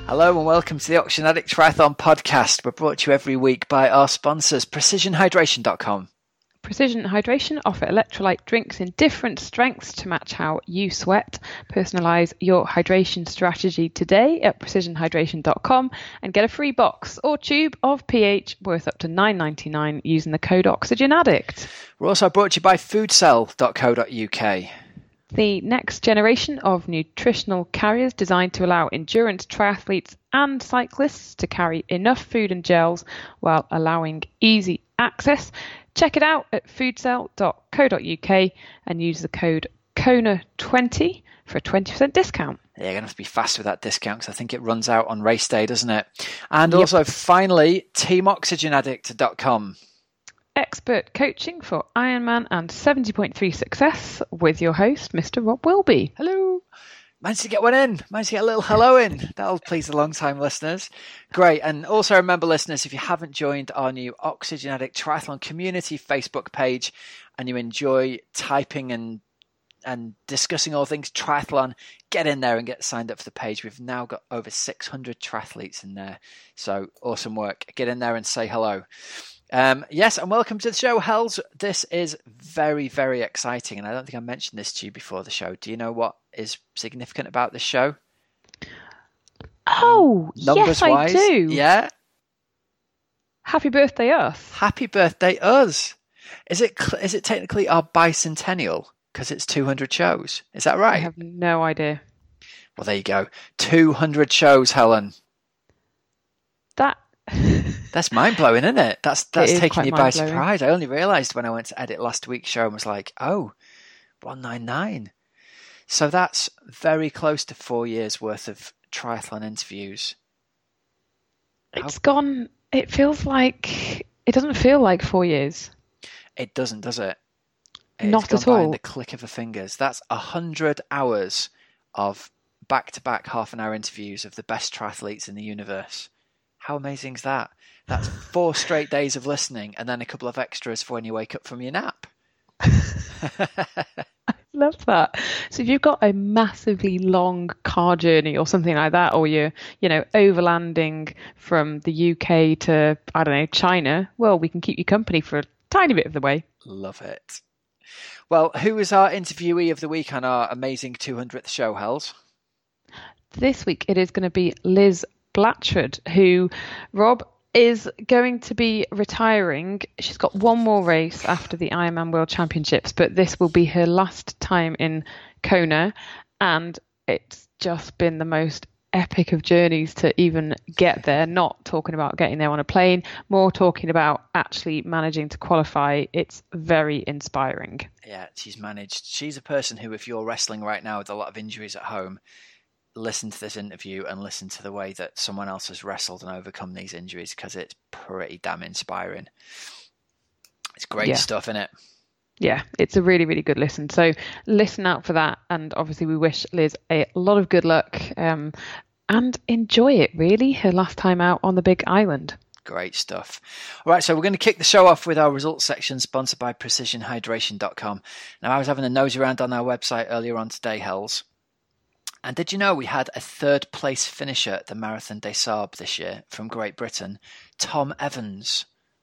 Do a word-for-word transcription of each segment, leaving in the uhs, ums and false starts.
Hello and welcome to the Oxygen Addict Triathlon podcast. We're brought to you every week by our sponsors, precision hydration dot com. Precision Hydration offer electrolyte drinks in different strengths to match how you sweat. Personalise your hydration strategy today at precision hydration dot com and get a free box or tube of pH worth up to nine dollars ninety-nine using the code Oxygen Addict. We're also brought to you by food cell dot co dot U K. The next generation of nutritional carriers designed to allow endurance triathletes and cyclists to carry enough food and gels while allowing easy access. Check it out at food cell dot co dot U K and use the code Kona twenty for a twenty percent discount. Yeah, you're going to have to be fast with that discount because I think it runs out on race day, doesn't it? And Yep. also, finally, team oxygen addict dot com. Expert coaching for Ironman and seventy point three success with your host, Mister Rob Wilby. Hello. Managed to get one in. Managed to get a little hello in. That'll please the long-time listeners. Great. And also remember, listeners, if you haven't joined our new Oxygen Addict Triathlon Community Facebook page and you enjoy typing and and discussing all things triathlon, get in there and get signed up for the page. We've now got over six hundred triathletes in there. So awesome work. Get in there and say hello. Um, yes, and welcome to the show, Hells. This is very, very exciting, and I don't think I mentioned this to you before the show. Do you know what is significant about this show? Oh, yes, I do. Yeah. Happy birthday, us. Happy birthday, us. Is it is it technically our bicentennial because it's two hundred shows? Is that right? I have no idea. Well, there you go. two hundred shows, Helen. That... That's mind-blowing, isn't it? That's that's It is taking quite you by mind-blowing. surprise. I only realised when I went to edit last week's show and was like, oh, one ninety-nine. So that's very close to four years' worth of triathlon interviews. It's How- gone... It feels like... It doesn't feel like four years. It doesn't, does it? It's Not gone at by in all. the click of a fingers. That's one hundred hours of back-to-back half-an-hour interviews of the best triathletes in the universe. How amazing is that? That's four straight days of listening and then a couple of extras for when you wake up from your nap. Love that. So if you've got a massively long car journey or something like that, or you're, you know, overlanding from the U K to, I don't know, China, well, we can keep you company for a tiny bit of the way. Love it. Well, who is our interviewee of the week on our amazing two hundredth show, Hells? This week it is going to be Liz Blatchford, who, Rob, is going to be retiring. She's got one more race after the Ironman World Championships, but this will be her last time in Kona, and it's just been the most epic of journeys to even get there. Not talking about getting there on a plane, more talking about actually managing to qualify. It's very inspiring. Yeah, she's managed. She's a person who, if you're wrestling right now with a lot of injuries at home, listen to this interview and listen to the way that someone else has wrestled and overcome these injuries, because it's pretty damn inspiring. It's great Yeah. stuff, isn't it? Yeah, it's a really, really good listen. So listen out for that. And obviously we wish Liz a lot of good luck um, and enjoy it, really, her last time out on the big island. Great stuff. All right, so we're going to kick the show off with our results section, sponsored by precision hydration dot com. Now, I was having a nose around on our website earlier on today, Hells. And did you know we had a third place finisher at the Marathon des Sables this year from Great Britain, Tom Evans?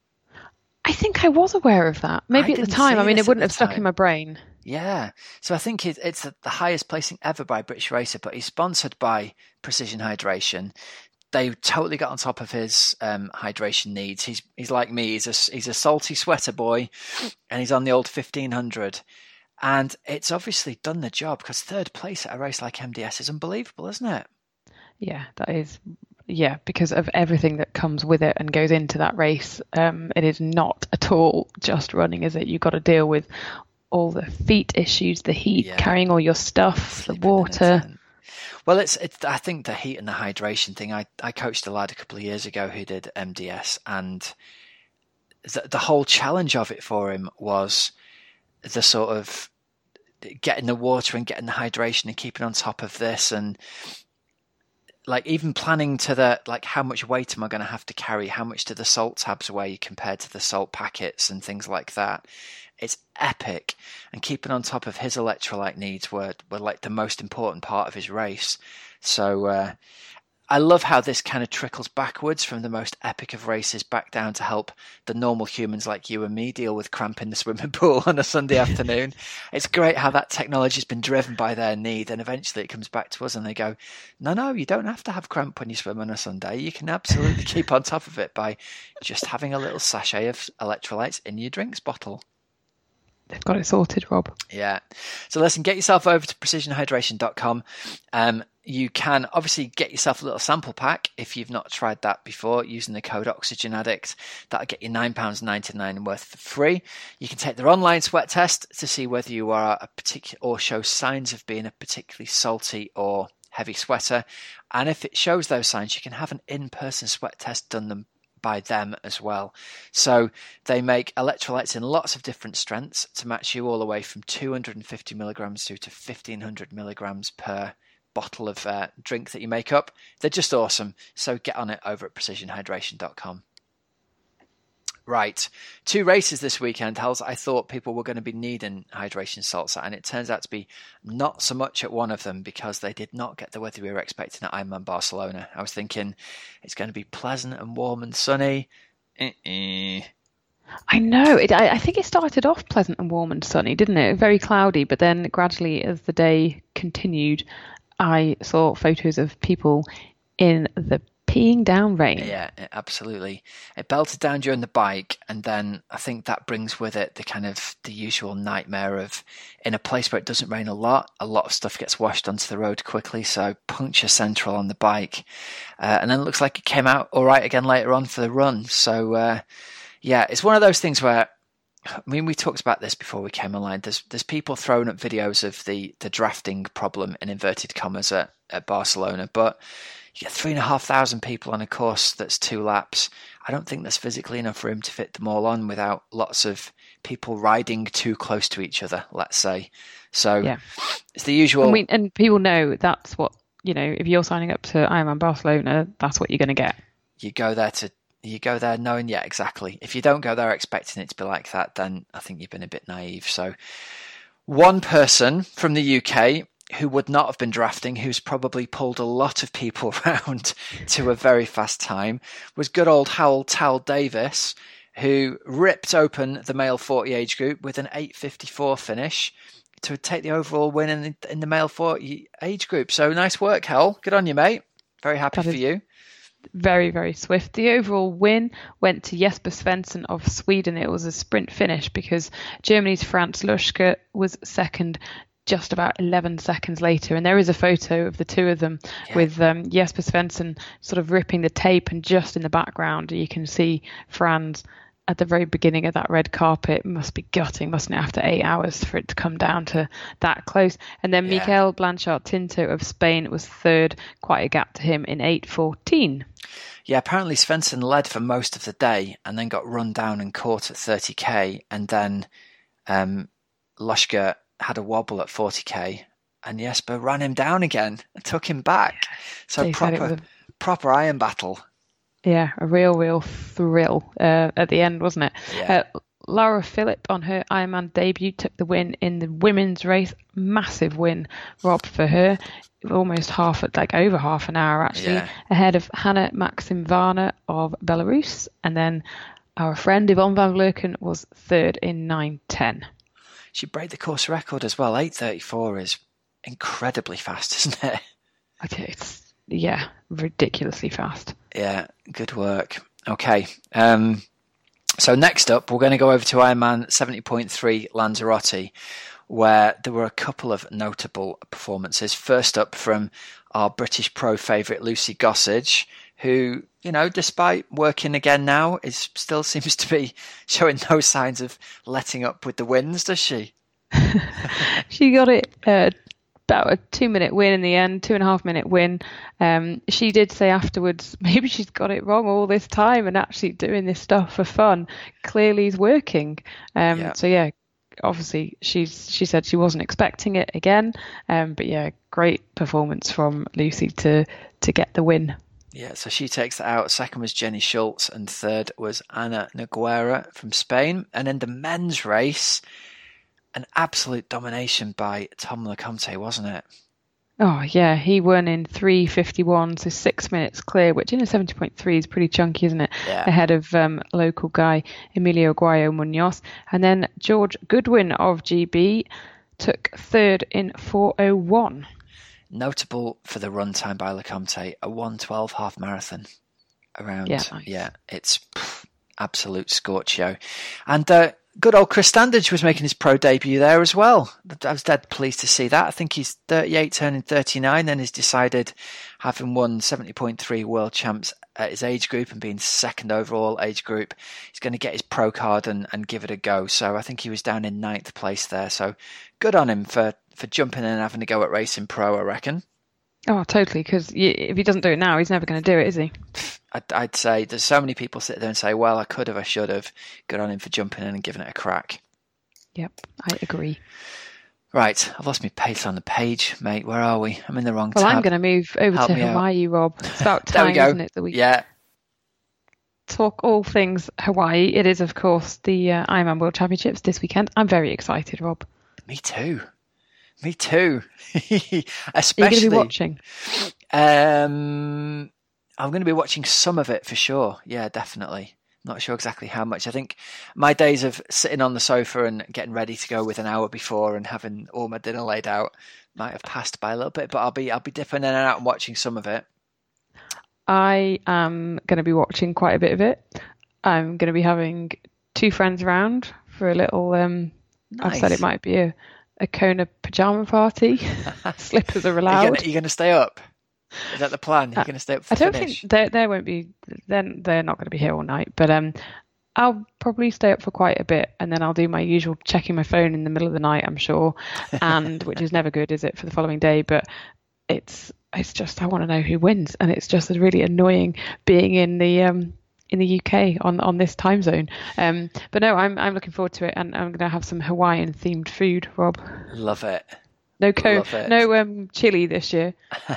I think I was aware of that. Maybe I at the didn't time. see I mean, this it at wouldn't the have stuck time. in my brain. Yeah, so I think it, it's the highest placing ever by a British racer, but he's sponsored by Precision Hydration. They totally got on top of his um, hydration needs. He's he's like me. He's a he's a salty sweater boy, and he's on the old fifteen hundred. And it's obviously done the job, because third place at a race like M D S is unbelievable, isn't it? Yeah, that is. Yeah, because of everything that comes with it and goes into that race. Um, it is not at all just running, is it? You've got to deal with all the feet issues, the heat, Yeah. carrying all your stuff, Sleeping the in a water. tent. Well, it's, it's I think the heat and the hydration thing. I, I coached a lad a couple of years ago who did M D S, and the, the whole challenge of it for him was the sort of getting the water and getting the hydration and keeping on top of this, and like even planning to the like how much weight am I going to have to carry, how much do the salt tabs weigh compared to the salt packets and things like that. It's epic, and keeping on top of his electrolyte needs were were like the most important part of his race. So uh, I love how this kind of trickles backwards from the most epic of races back down to help the normal humans like you and me deal with cramp in the swimming pool on a Sunday afternoon. It's great how that technology has been driven by their need, and eventually it comes back to us and they go, no, no, you don't have to have cramp when you swim on a Sunday. You can absolutely keep on top of it by just having a little sachet of electrolytes in your drinks bottle. They've got it sorted, Rob. Yeah. So listen, get yourself over to precision hydration dot com. Um, you can obviously get yourself a little sample pack if you've not tried that before using the code Oxygen Addict. That'll get you nine pounds ninety-nine worth for free. You can take their online sweat test to see whether you are a particular or show signs of being a particularly salty or heavy sweater. And if it shows those signs, you can have an in-person sweat test done them by them as well. So they make electrolytes in lots of different strengths to match you all the way from two hundred fifty milligrams through to fifteen hundred milligrams per bottle of uh, drink that you make up. They're just awesome. So get on it over at precision hydration dot com. Right, two races this weekend, Hells. I thought people were going to be needing hydration salts, and it turns out to be not so much at one of them because they did not get the weather we were expecting at Ironman Barcelona. I was thinking it's going to be pleasant and warm and sunny. Uh-uh. I know. It, I, I think it started off pleasant and warm and sunny, didn't it? Very cloudy, but then gradually as the day continued, I saw photos of people in the peeing down rain. Yeah, absolutely. It belted down during the bike, and then I think that brings with it the kind of the usual nightmare of in a place where it doesn't rain a lot, a lot of stuff gets washed onto the road quickly, so puncture central on the bike. Uh, and then it looks like it came out all right again later on for the run. So, uh, yeah, it's one of those things where, I mean, we talked about this before we came online. There's there's people throwing up videos of the, the drafting problem, in inverted commas, at, at Barcelona, but you get three and a half thousand people on a course that's two laps. I don't think there's physically enough room to fit them all on without lots of people riding too close to each other, let's say. So yeah. It's the usual. And, we, and people know that's what, you know, if you're signing up to Ironman Barcelona, that's what you're going to get. You go there to, you go there knowing, yeah, exactly. If you don't go there expecting it to be like that, then I think you've been a bit naive. So one person from the U K who would not have been drafting, who's probably pulled a lot of people around to a very fast time, was good old Howell Tal Davis, who ripped open the male forty age group with an eight fifty-four finish to take the overall win in the, in the male forty age group. So nice work, Howell. Good on you, mate. Very happy that for you. Very, very swift. The overall win went to Jesper Svensson of Sweden. It was a sprint finish because Germany's Franz Luschke was second just about eleven seconds later, and there is a photo of the two of them yeah. with um, Jesper Svensson sort of ripping the tape, and just in the background you can see Franz at the very beginning of that red carpet. It must be gutting, mustn't it, after eight hours for it to come down to that close. And then yeah. Mikel Blanchard Tinto of Spain was third, quite a gap to him, in eight fourteen. Yeah, apparently Svensson led for most of the day and then got run down and caught at thirty k, and then um, Luschke had a wobble at forty k, and Jesper ran him down again and took him back. So they proper, a, proper iron battle. Yeah, a real, real thrill uh, at the end, wasn't it? Yeah. Uh, Laura Philipp on her Ironman debut took the win in the women's race. Massive win, Rob, for her. Almost half, like over half an hour actually, yeah. ahead of Hanna Maximvana of Belarus, and then our friend Yvonne van Vleuten was third in nine ten. She broke the course record as well. eight thirty-four is incredibly fast, isn't it? Okay, it's, yeah, ridiculously fast. Yeah, good work. Okay, um, so next up, we're going to go over to Ironman seventy point three Lanzarote, where there were a couple of notable performances. First up from our British pro favourite Lucy Gossage, who, you know, despite working again now, is still seems to be showing no signs of letting up with the wins, does she? She got it uh, about a two-minute win in the end, two-and-a-half-minute win. Um, she did say afterwards, maybe she's got it wrong all this time and actually doing this stuff for fun clearly is working. Um, yeah. So, yeah, obviously she's she said she wasn't expecting it again. Um, but, yeah, great performance from Lucy to to get the win. Yeah, so she takes it out. Second was Jenny Schultz, and third was Ana Noguera from Spain. And in the men's race, an absolute domination by Tom Lecomte, wasn't it? Oh yeah, he won in three fifty-one, so six minutes clear, which in a seventy point three is pretty chunky, isn't it? Yeah. Ahead of um, local guy Emilio Guayo Munoz. And then George Goodwin of G B took third in four oh one. Notable for the run time by LeCompte, a one twelve half marathon. Around, yeah, nice. yeah it's pff, absolute scorchio. And uh, good old Chris Standage was making his pro debut there as well. I was dead pleased to see that. I think he's thirty-eight, turning thirty-nine, then he's decided, having won seventy point three world champs at his age group and being second overall age group, he's going to get his pro card and, and give it a go. So I think he was down in ninth place there. So good on him for, for jumping in and having a go at racing pro, I reckon. Oh, totally, because if he doesn't do it now, he's never going to do it, is he? I'd, I'd say there's so many people sit there and say, well, I could have, I should have. Good on him for jumping in and giving it a crack. Yep, I agree. Right, I've lost my pace on the page, mate. Where are we? I'm in the wrong well, tab. Well, I'm going to move over Help to Hawaii, out. Rob. It's about time, we go. Isn't it, that we yeah. talk all things Hawaii. It is, of course, the uh, Ironman World Championships this weekend. I'm very excited, Rob. Me too. Me too. Especially. Are you going to be watching? Um, I'm going to be watching some of it for sure. Yeah, definitely. Not sure exactly how much. I think my days of sitting on the sofa and getting ready to go with an hour before and having all my dinner laid out might have passed by a little bit, but I'll be I'll be dipping in and out and watching some of it. I am going to be watching quite a bit of it. I'm going to be having two friends around for a little. Um, nice. I've said it might be a, a Kona pajama party. Slippers are allowed. Are you going to stay up? Is that the plan? You're uh, going to stay up for I don't finish? think there there won't be. Then they're not going to be here all night. But um, I'll probably stay up for quite a bit, and then I'll do my usual checking my phone in the middle of the night. I'm sure, and which is never good, is it, for the following day? But it's it's just I want to know who wins, and it's just really annoying being in the um in the U K on on this time zone. Um, but no, I'm I'm looking forward to it, and I'm going to have some Hawaiian themed food, Rob. Love it. No co- no um, chili this year.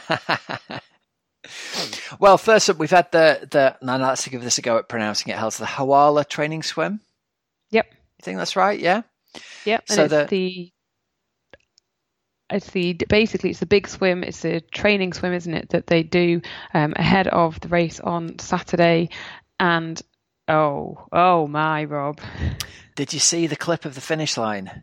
Well, first up, we've had the the. Now let's give this a go at pronouncing it. How's the Hawala training swim? Yep. You think that's right? Yeah. Yep. And so it's the, the it's the basically it's the big swim. It's a training swim, isn't it? That they do um, ahead of the race on Saturday, and oh oh my Rob. Did you see the clip of the finish line?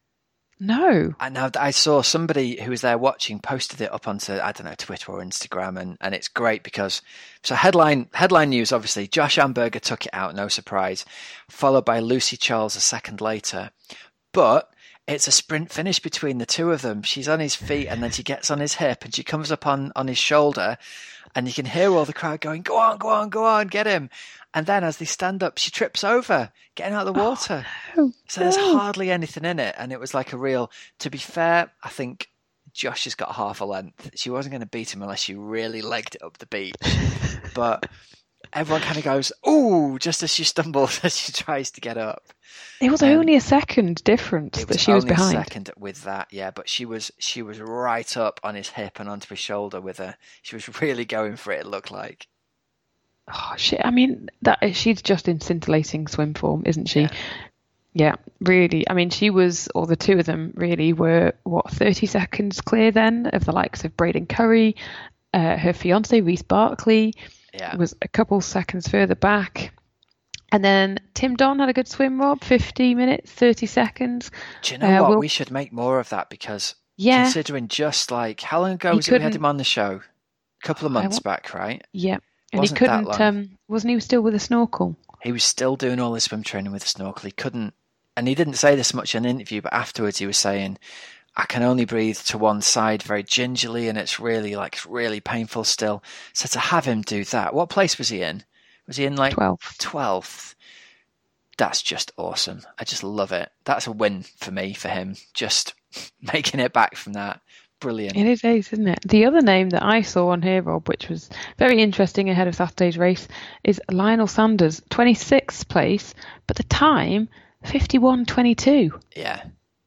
No. I know. I saw somebody who was there watching posted it up onto, I don't know, Twitter or Instagram, and, and it's great because so headline headline news, obviously Josh Amberger took it out, no surprise, followed by Lucy Charles a second later, but it's a sprint finish between the two of them. She's on his feet and then she gets on his hip and she comes up on on his shoulder, and you can hear all the crowd going, "Go on, go on, go on, get him!" And then as they stand up, she trips over, getting out of the water. Oh, so there's hardly anything in it. And it was like a real, to be fair, I think Josh has got half a length. She wasn't going to beat him unless she really legged it up the beach. But everyone kind of goes, ooh, just as she stumbles as she tries to get up. It was um, only a second difference that she was behind. Only a second with that, yeah. But she was she was right up on his hip and onto his shoulder with her. She was really going for it, it looked like. Oh shit! I mean, that she's just in scintillating swim form, isn't she? Yeah. yeah, really. I mean, she was, or the two of them really were what thirty seconds clear then of the likes of Braden Curry, uh, her fiance Reece Barkley, yeah. was a couple seconds further back, and then Tim Don had a good swim, Rob, fifty minutes, thirty seconds. Do you know uh, what? We'll... We should make more of that because yeah. considering just like how long ago was it we had him on the show? A couple of months back, right? Yeah. And wasn't he couldn't, um, wasn't he still with a snorkel? He was still doing all his swim training with a snorkel. He couldn't, and he didn't say this much in an interview, but afterwards he was saying, I can only breathe to one side very gingerly, and it's really, like, really painful still. So to have him do that, what place was he in? Was he in, like, twelfth? twelfth. That's just awesome. I just love it. That's a win for me, for him, just making it back from that. Brilliant. It is ace, isn't it? The other name that I saw on here, Rob, which was very interesting ahead of Saturday's race, is Lionel Sanders, twenty-sixth place, but the time, fifty-one twenty-two. Yeah.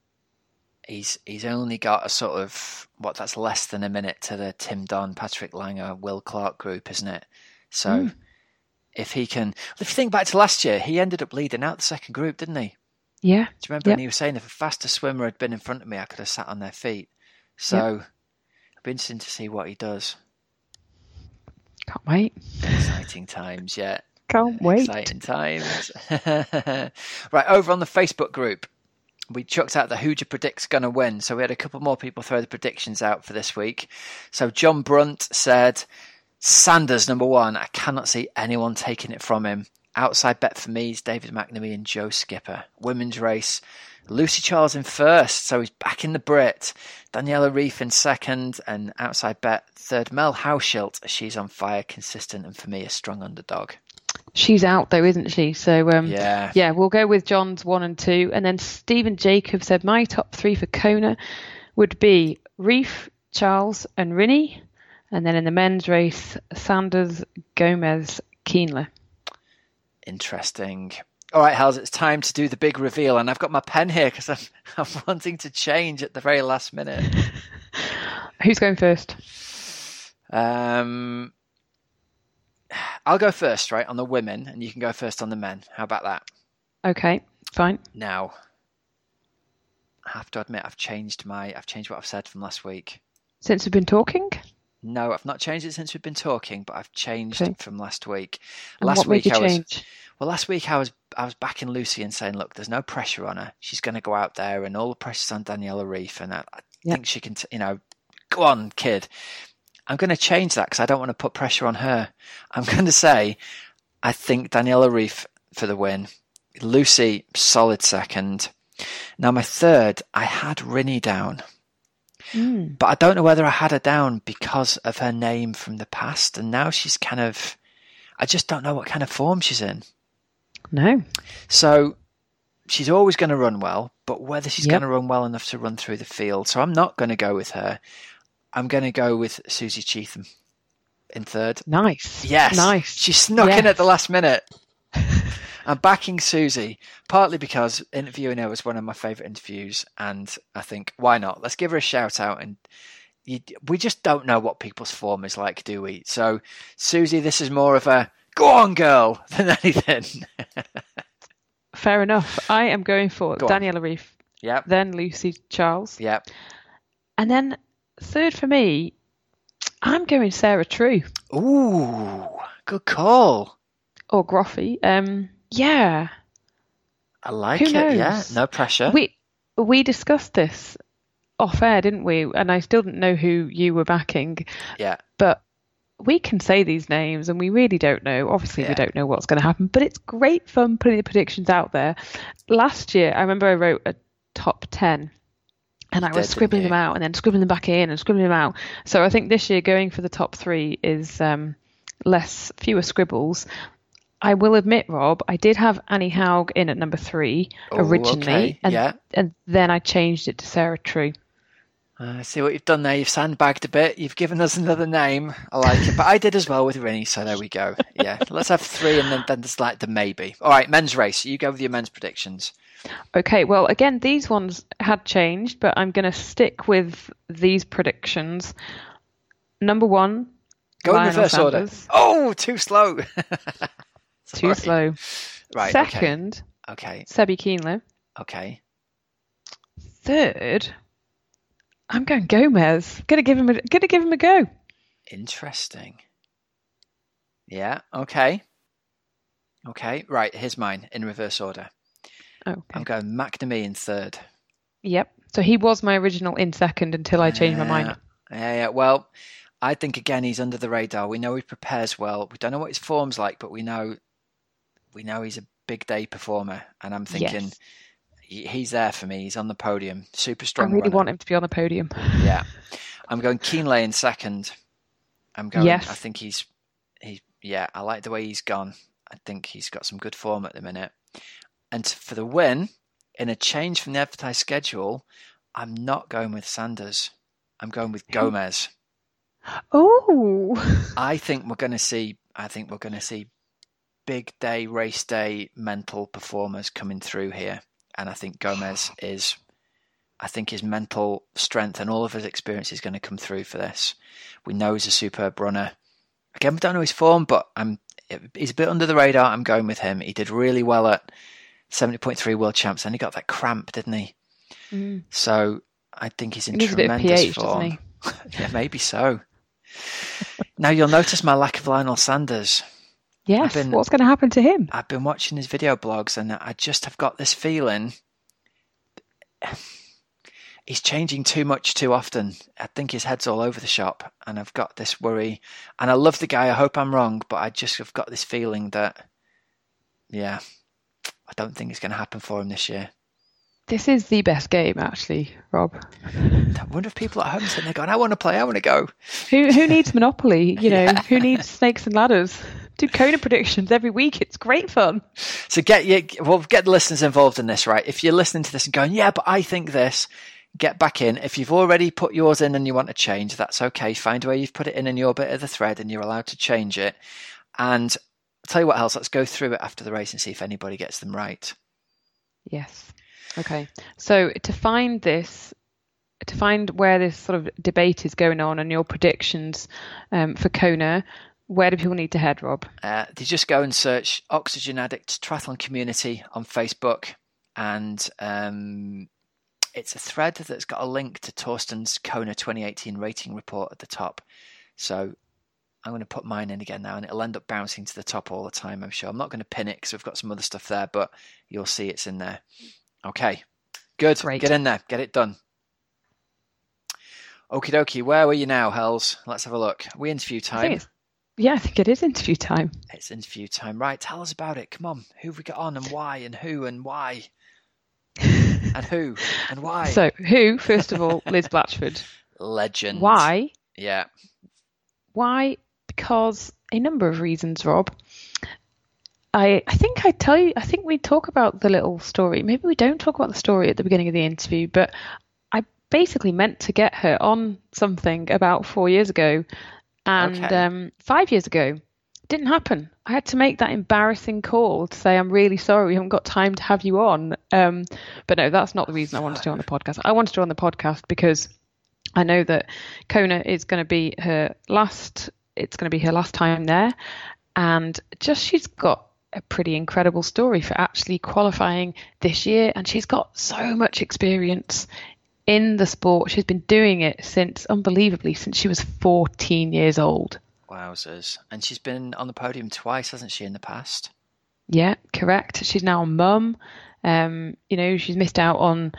He's he's only got a sort of, what, that's less than a minute to the Tim Don, Patrick Langer, Will Clark group, isn't it? So mm. if he can, if you think back to last year, he ended up leading out the second group, didn't he? Yeah. Do you remember yep. when he was saying, if a faster swimmer had been in front of me, I could have sat on their feet? So yep. it'll be interesting to see what he does. Can't wait. Exciting times, yeah. Can't wait. Exciting times. Right, over on the Facebook group, we chucked out the Who Do You Predict's Gonna Win. So we had a couple more people throw the predictions out for this week. So John Brunt said, Sanders, number one. I cannot see anyone taking it from him. Outside bet for me is David McNamee and Joe Skipper. Women's race, Lucy Charles in first, so he's back in the Brit. Daniela Reef in second, and outside bet third, Mel Hauschilt. She's on fire, consistent, and for me a strong underdog. She's out though, isn't she? So um, yeah, yeah, we'll go with John's one and two, and then Stephen Jacob said my top three for Kona would be Reef, Charles, and Rinny, and then in the men's race, Sanders, Gomez, Keenler. Interesting. All right, Hals, it's time to do the big reveal, and I've got my pen here because I'm, I'm wanting to change at the very last minute. Who's going first? Um, I'll go first, right, on the women, and you can go first on the men. How about that? Okay, fine. Now, I have to admit, I've changed my, I've changed what I've said from last week. Since we've been talking? No, I've not changed it since we've been talking, but I've changed okay. it from last week. And last what week made you I was change? well. Last week I was I was backing Lucy and saying, look, there's no pressure on her. She's going to go out there, and all the pressure's on Daniela Reef, and I, I yep. think she can. T- you know, go on, kid. I'm going to change that because I don't want to put pressure on her. I'm going to say, I think Daniela Reef for the win. Lucy, solid second. Now my third, I had Rinny down. Mm. But I don't know whether I had her down because of her name from the past, and now she's kind of, I just don't know what kind of form she's in. No. So she's always going to run well, but whether she's yep. going to run well enough to run through the field. So I'm not going to go with her. I'm going to go with Susie Cheetham in third. Nice. Yes. Nice. She snuck yes. in at the last minute. I'm backing Susie, partly because interviewing her was one of my favourite interviews, and I think, why not? Let's give her a shout out. And you, we just don't know what people's form is like, do we? So, Susie, this is more of a go on, girl, than anything. Fair enough. I am going for go Daniela Reef. Yep. Then Lucy Charles. Yep. And then third for me, I'm going Sarah True. Ooh, good call. Or Groffy. Um, yeah. I like Who it, knows? yeah. No pressure. We we discussed this off air, didn't we? And I still didn't know who you were backing. Yeah. But we can say these names and we really don't know. Obviously, yeah. we don't know what's going to happen, but it's great fun putting the predictions out there. Last year, I remember I wrote a top ten and I was Did, scribbling you? them out and then scribbling them back in and scribbling them out. So I think this year going for the top three is um, less, fewer scribbles. I will admit, Rob, I did have Annie Haug in at number three oh, originally, okay. and, yeah. and then I changed it to Sarah True. I uh, see what you've done there. You've sandbagged a bit. You've given us another name. I like it. But I did as well with Rinny, so there we go. Yeah, let's have three and then, then there's like the maybe. All right, men's race. You go with your men's predictions. Okay, well, again, these ones had changed, but I'm going to stick with these predictions. Number one, Go Lionel in reverse Sanders. order. Oh, too slow. Too slow. Right. Second, okay. Sebi Keenler. Okay. Third, I'm going Gomez. Gonna give him a gonna give him a go. Interesting. Yeah. Okay. Okay. Right. Here's mine in reverse order. Okay. I'm going McNamee in third. Yep. So he was my original in second until I changed uh, my mind. Yeah. Yeah. Well, I think again he's under the radar. We know he prepares well. We don't know what his form's like, but we know we know he's a big day performer. And I'm thinking. Yes. He's there for me. He's on the podium. Super strong. I really runner. want him to be on the podium. Yeah, I'm going Keenley in second. I'm going. Yes. I think he's. He. Yeah, I like the way he's gone. I think he's got some good form at the minute. And for the win, in a change from the advertised schedule, I'm not going with Sanders. I'm going with Gomez. Oh. I think we're going to see. I think we're going to see big day, race day, mental performers coming through here. And I think Gomez is, I think his mental strength and all of his experience is going to come through for this. We know he's a superb runner. Again, we don't know his form, but I'm he's a bit under the radar. I'm going with him. He did really well at seventy point three World Champs, and he got that cramp, didn't he? Mm. So I think he's in he needs a bit of tremendous pH, form. doesn't he? Yeah, maybe so. Now you'll notice my lack of Lionel Sanders. Yes, been, what's going to happen to him? I've been watching his video blogs and I just have got this feeling he's changing too much too often. I think his head's all over the shop and I've got this worry. And I love the guy, I hope I'm wrong, but I just have got this feeling that, yeah, I don't think it's going to happen for him this year. This is the best game, actually, Rob. I wonder if people at home sitting there going, I want to play, I want to go. Who who needs Monopoly? You know, Yeah. Who needs Snakes and Ladders? Do Kona predictions every week. It's great fun. So get you, well, get the listeners involved in this, right? If you're listening to this and going, yeah, but I think this, get back in. If you've already put yours in and you want to change, that's okay. Find where you've put it in in your bit of the thread and you're allowed to change it. And I'll tell you what else, let's go through it after the race and see if anybody gets them right. Yes. Okay. So to find this, to find where this sort of debate is going on and your predictions um, for Kona, where do people need to head, Rob? Uh, they just go and search Oxygen Addict Triathlon Community on Facebook, and um, it's a thread that's got a link to Torsten's Kona twenty eighteen rating report at the top. So I'm going to put mine in again now, and it'll end up bouncing to the top all the time, I'm sure. I'm not going to pin it because we've got some other stuff there, but you'll see it's in there. Okay, good. Great. Get in there. Get it done. Okie dokie. Where were you now, Hells? Let's have a look. Are we interview I time? think it's, yeah, I think it is interview time. It's interview time. Right, tell us about it. Come on. Who have we got on and why and who and why? And who and why? So, who, first of all, Liz Blatchford. Legend. Why? Yeah. Why? Because a number of reasons, Rob. I, I think I tell you, I think we talk about the little story. Maybe we don't talk about the story at the beginning of the interview, but I basically meant to get her on something about four years ago. And Okay. um, five years ago, it didn't happen. I had to make that embarrassing call to say, I'm really sorry, we haven't got time to have you on. Um, but no, that's not the reason I wanted to do on the podcast. I wanted to do on the podcast because I know that Kona is going to be her last, it's going to be her last time there. And just she's got a pretty incredible story for actually qualifying this year. And she's got so much experience in the sport. She's been doing it since, unbelievably, since she was fourteen years old. Wowzers. And she's been on the podium twice, hasn't she, in the past? Yeah, correct. She's now a mum. Um, you know, she's missed out on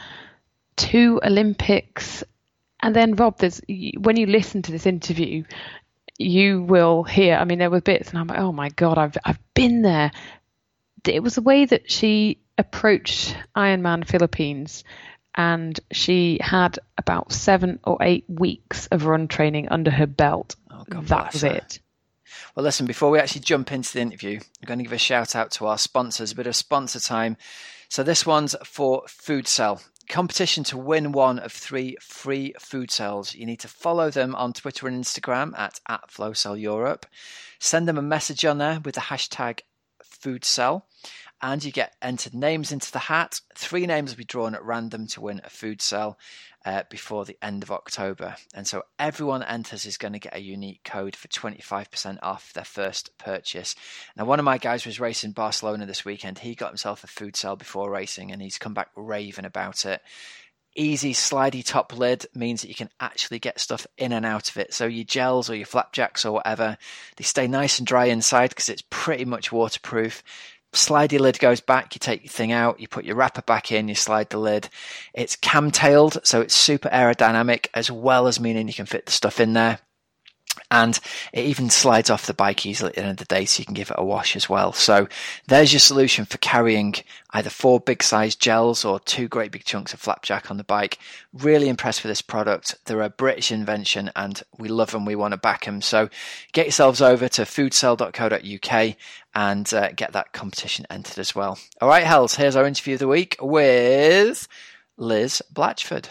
two Olympics. And then, Rob, there's when you listen to this interview, you will hear, I mean, there were bits and I'm like, oh my God, I've I've been there. It was the way that she approached Ironman Philippines, and she had about seven or eight weeks of run training under her belt. Oh, God that bless was her. it. Well, listen, before we actually jump into the interview, I'm going to give a shout out to our sponsors, a bit of sponsor time. So this one's for FoodCell. Competition to win one of three free food cells. You need to follow them on Twitter and Instagram at, at FlowCellEurope. Send them a message on there with the hashtag FoodCell, and you get entered names into the hat. Three names will be drawn at random to win a food cell uh, before the end of October. And so everyone that enters is going to get a unique code for twenty-five percent off their first purchase. Now, one of my guys was racing Barcelona this weekend. He got himself a food cell before racing, and he's come back raving about it. Easy slidey top lid means that you can actually get stuff in and out of it. So your gels or your flapjacks or whatever, they stay nice and dry inside because it's pretty much waterproof. Slidey lid goes back, you take your thing out, you put your wrapper back in, you slide the lid. It's cam-tailed, so it's super aerodynamic, as well as meaning you can fit the stuff in there. And it even slides off the bike easily at the end of the day, so you can give it a wash as well. So there's your solution for carrying either four big size gels or two great big chunks of flapjack on the bike. Really impressed with this product. They're a British invention and we love them. We want to back them. So get yourselves over to foodcell dot co dot uk and uh, get that competition entered as well. All right, Hells, here's our interview of the week with Liz Blatchford.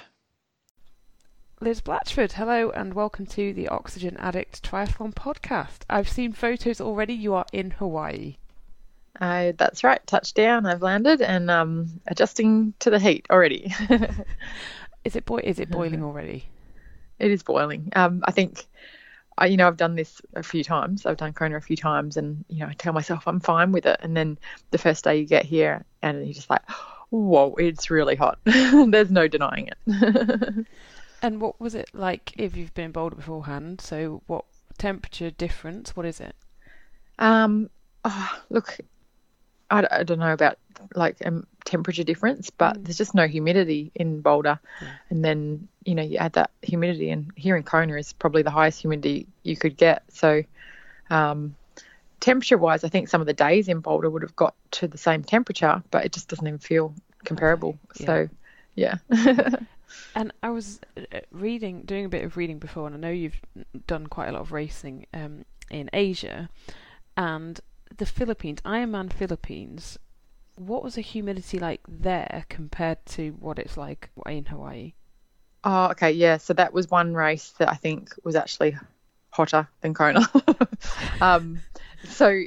Liz Blatchford, hello and welcome to the Oxygen Addict Triathlon podcast. I've seen photos already. You are in Hawaii. Uh, that's right. Touchdown. I've landed and um, adjusting to the heat already. Is it boi- Is it boiling already? It is boiling. Um, I think, I, you know, I've done this a few times. I've done Kona a few times, and you know, I tell myself I'm fine with it. And then the first day you get here, and you're just like, whoa, it's really hot. There's no denying it. And what was it like if you've been in Boulder beforehand? So what temperature difference? What is it? Um, oh, look, I, I don't know about like um, temperature difference, but mm. there's just no humidity in Boulder. Yeah. And then, you know, you add that humidity, and here in Kona is probably the highest humidity you could get. So um, temperature-wise, I think some of the days in Boulder would have got to the same temperature, but it just doesn't even feel comparable. Okay. So, yeah. And I was reading, doing a bit of reading before, and I know you've done quite a lot of racing um, in Asia. And the Philippines, Ironman Philippines, what was the humidity like there compared to what it's like in Hawaii? Oh, okay, yeah. So that was one race that I think was actually hotter than Kona. um, so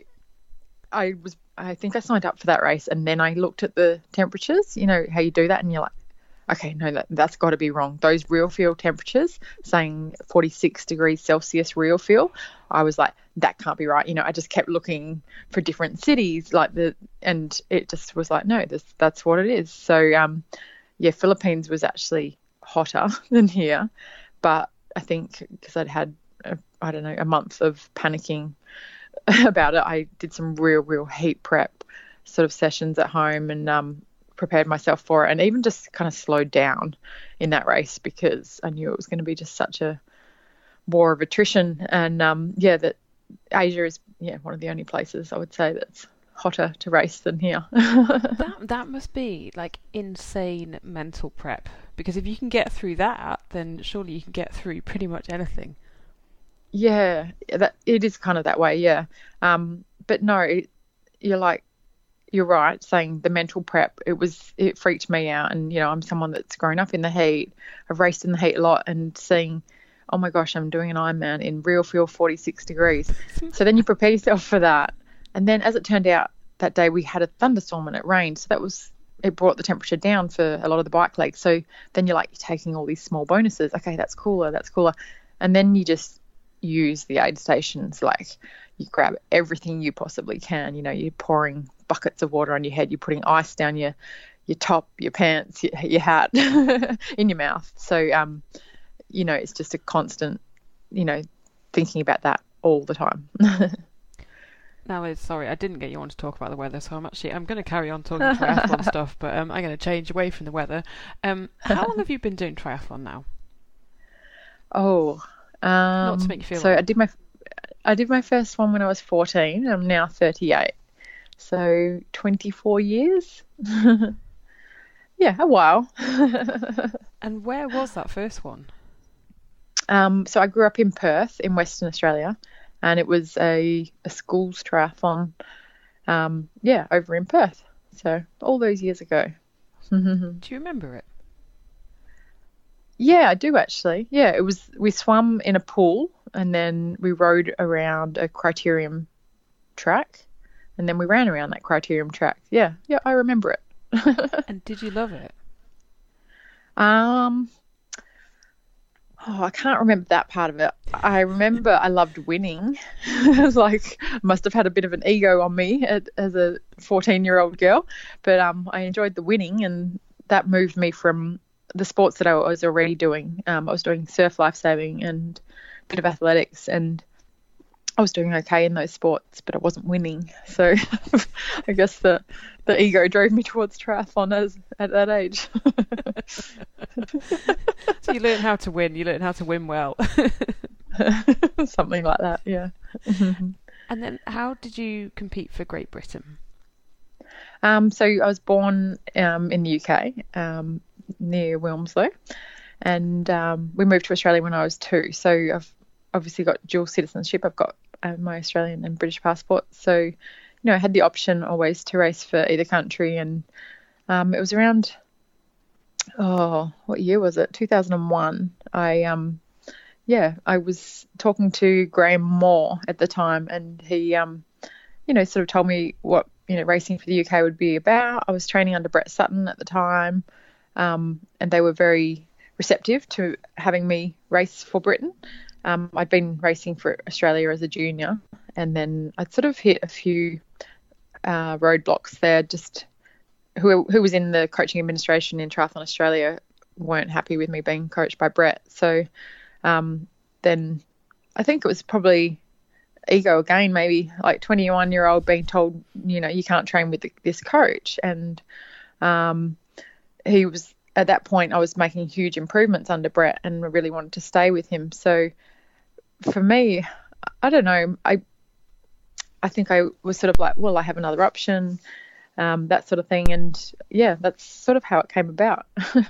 I was, I think I signed up for that race, and then I looked at the temperatures. You know how you do that, and you're like, okay, no, that, that's got to be wrong. Those real feel temperatures saying forty-six degrees Celsius real feel, I was like, that can't be right. You know, I just kept looking for different cities, like the, and it just was like, no, this that's what it is. So, um, yeah, Philippines was actually hotter than here, but I think because I'd had, a, I don't know, a month of panicking about it, I did some real, real heat prep sort of sessions at home, and um. prepared myself for it, and even just kind of slowed down in that race because I knew it was going to be just such a war of attrition. And um, yeah, that Asia is yeah one of the only places I would say that's hotter to race than here. that that must be like insane mental prep, because if you can get through that, then surely you can get through pretty much anything. Yeah, that it is kind of that way. Yeah, um, but no, it, you're like. You're right, saying the mental prep, it was, it freaked me out. And, you know, I'm someone that's grown up in the heat. I've raced in the heat a lot, and seeing, oh my gosh, I'm doing an Ironman in real feel forty-six degrees. So then you prepare yourself for that. And then as it turned out, that day we had a thunderstorm and it rained. So that was, it brought the temperature down for a lot of the bike legs. So then you're like, you're taking all these small bonuses. Okay, that's cooler, that's cooler. And then you just use the aid stations, like you grab everything you possibly can. You know, you're pouring buckets of water on your head, you're putting ice down your your top, your pants, your, your hat, in your mouth. So um you know, it's just a constant, you know, thinking about that all the time. Now, Liz, sorry, I didn't get you on to talk about the weather, so I'm actually I'm going to carry on talking triathlon stuff, but um, I'm going to change away from the weather. Um, how long have you been doing triathlon now? Oh, um, not to make you feel. So old. I did my I did my first one when I was fourteen. I'm now thirty-eight. So twenty-four years. Yeah, a while. And where was that first one? Um, so I grew up in Perth in Western Australia, and it was a, a school's triathlon, um, yeah, over in Perth. So all those years ago. Do you remember it? Yeah, I do actually. Yeah, it was, we swam in a pool, and then we rode around a criterium track, and then we ran around that criterium track. Yeah, yeah, I remember it. And did you love it? Um, oh, I can't remember that part of it. I remember I loved winning. Like, must have had a bit of an ego on me at, as a fourteen-year-old girl, but um, I enjoyed the winning, and that moved me from the sports that I was already doing. Um, I was doing surf lifesaving and a bit of athletics, and I was doing okay in those sports, but I wasn't winning. So I guess the the ego drove me towards triathlon as at that age. So you learn how to win. You learn how to win well. Something like that, yeah. And then how did you compete for Great Britain? Um, so I was born um, in the U K, um, near Wilmslow, and um, we moved to Australia when I was two. So I've obviously got dual citizenship. I've got uh, my Australian and British passport. So, you know, I had the option always to race for either country. And um, it was around, oh, what year was it? two thousand one. I, um, yeah, I was talking to Graham Moore at the time, and he, um, you know, sort of told me what, you know, racing for the U K would be about. I was training under Brett Sutton at the time, um, and they were very receptive to having me race for Britain. Um, I'd been racing for Australia as a junior, and then I'd sort of hit a few uh, roadblocks there. Just who who was in the coaching administration in Triathlon Australia weren't happy with me being coached by Brett. So um, then I think it was probably ego again, maybe like twenty-one year old being told, you know, you can't train with the, this coach. And um, he was, at that point, I was making huge improvements under Brett and really wanted to stay with him. So for me, I don't know, I I think I was sort of like, well, I have another option, um, that sort of thing. And yeah, that's sort of how it came about.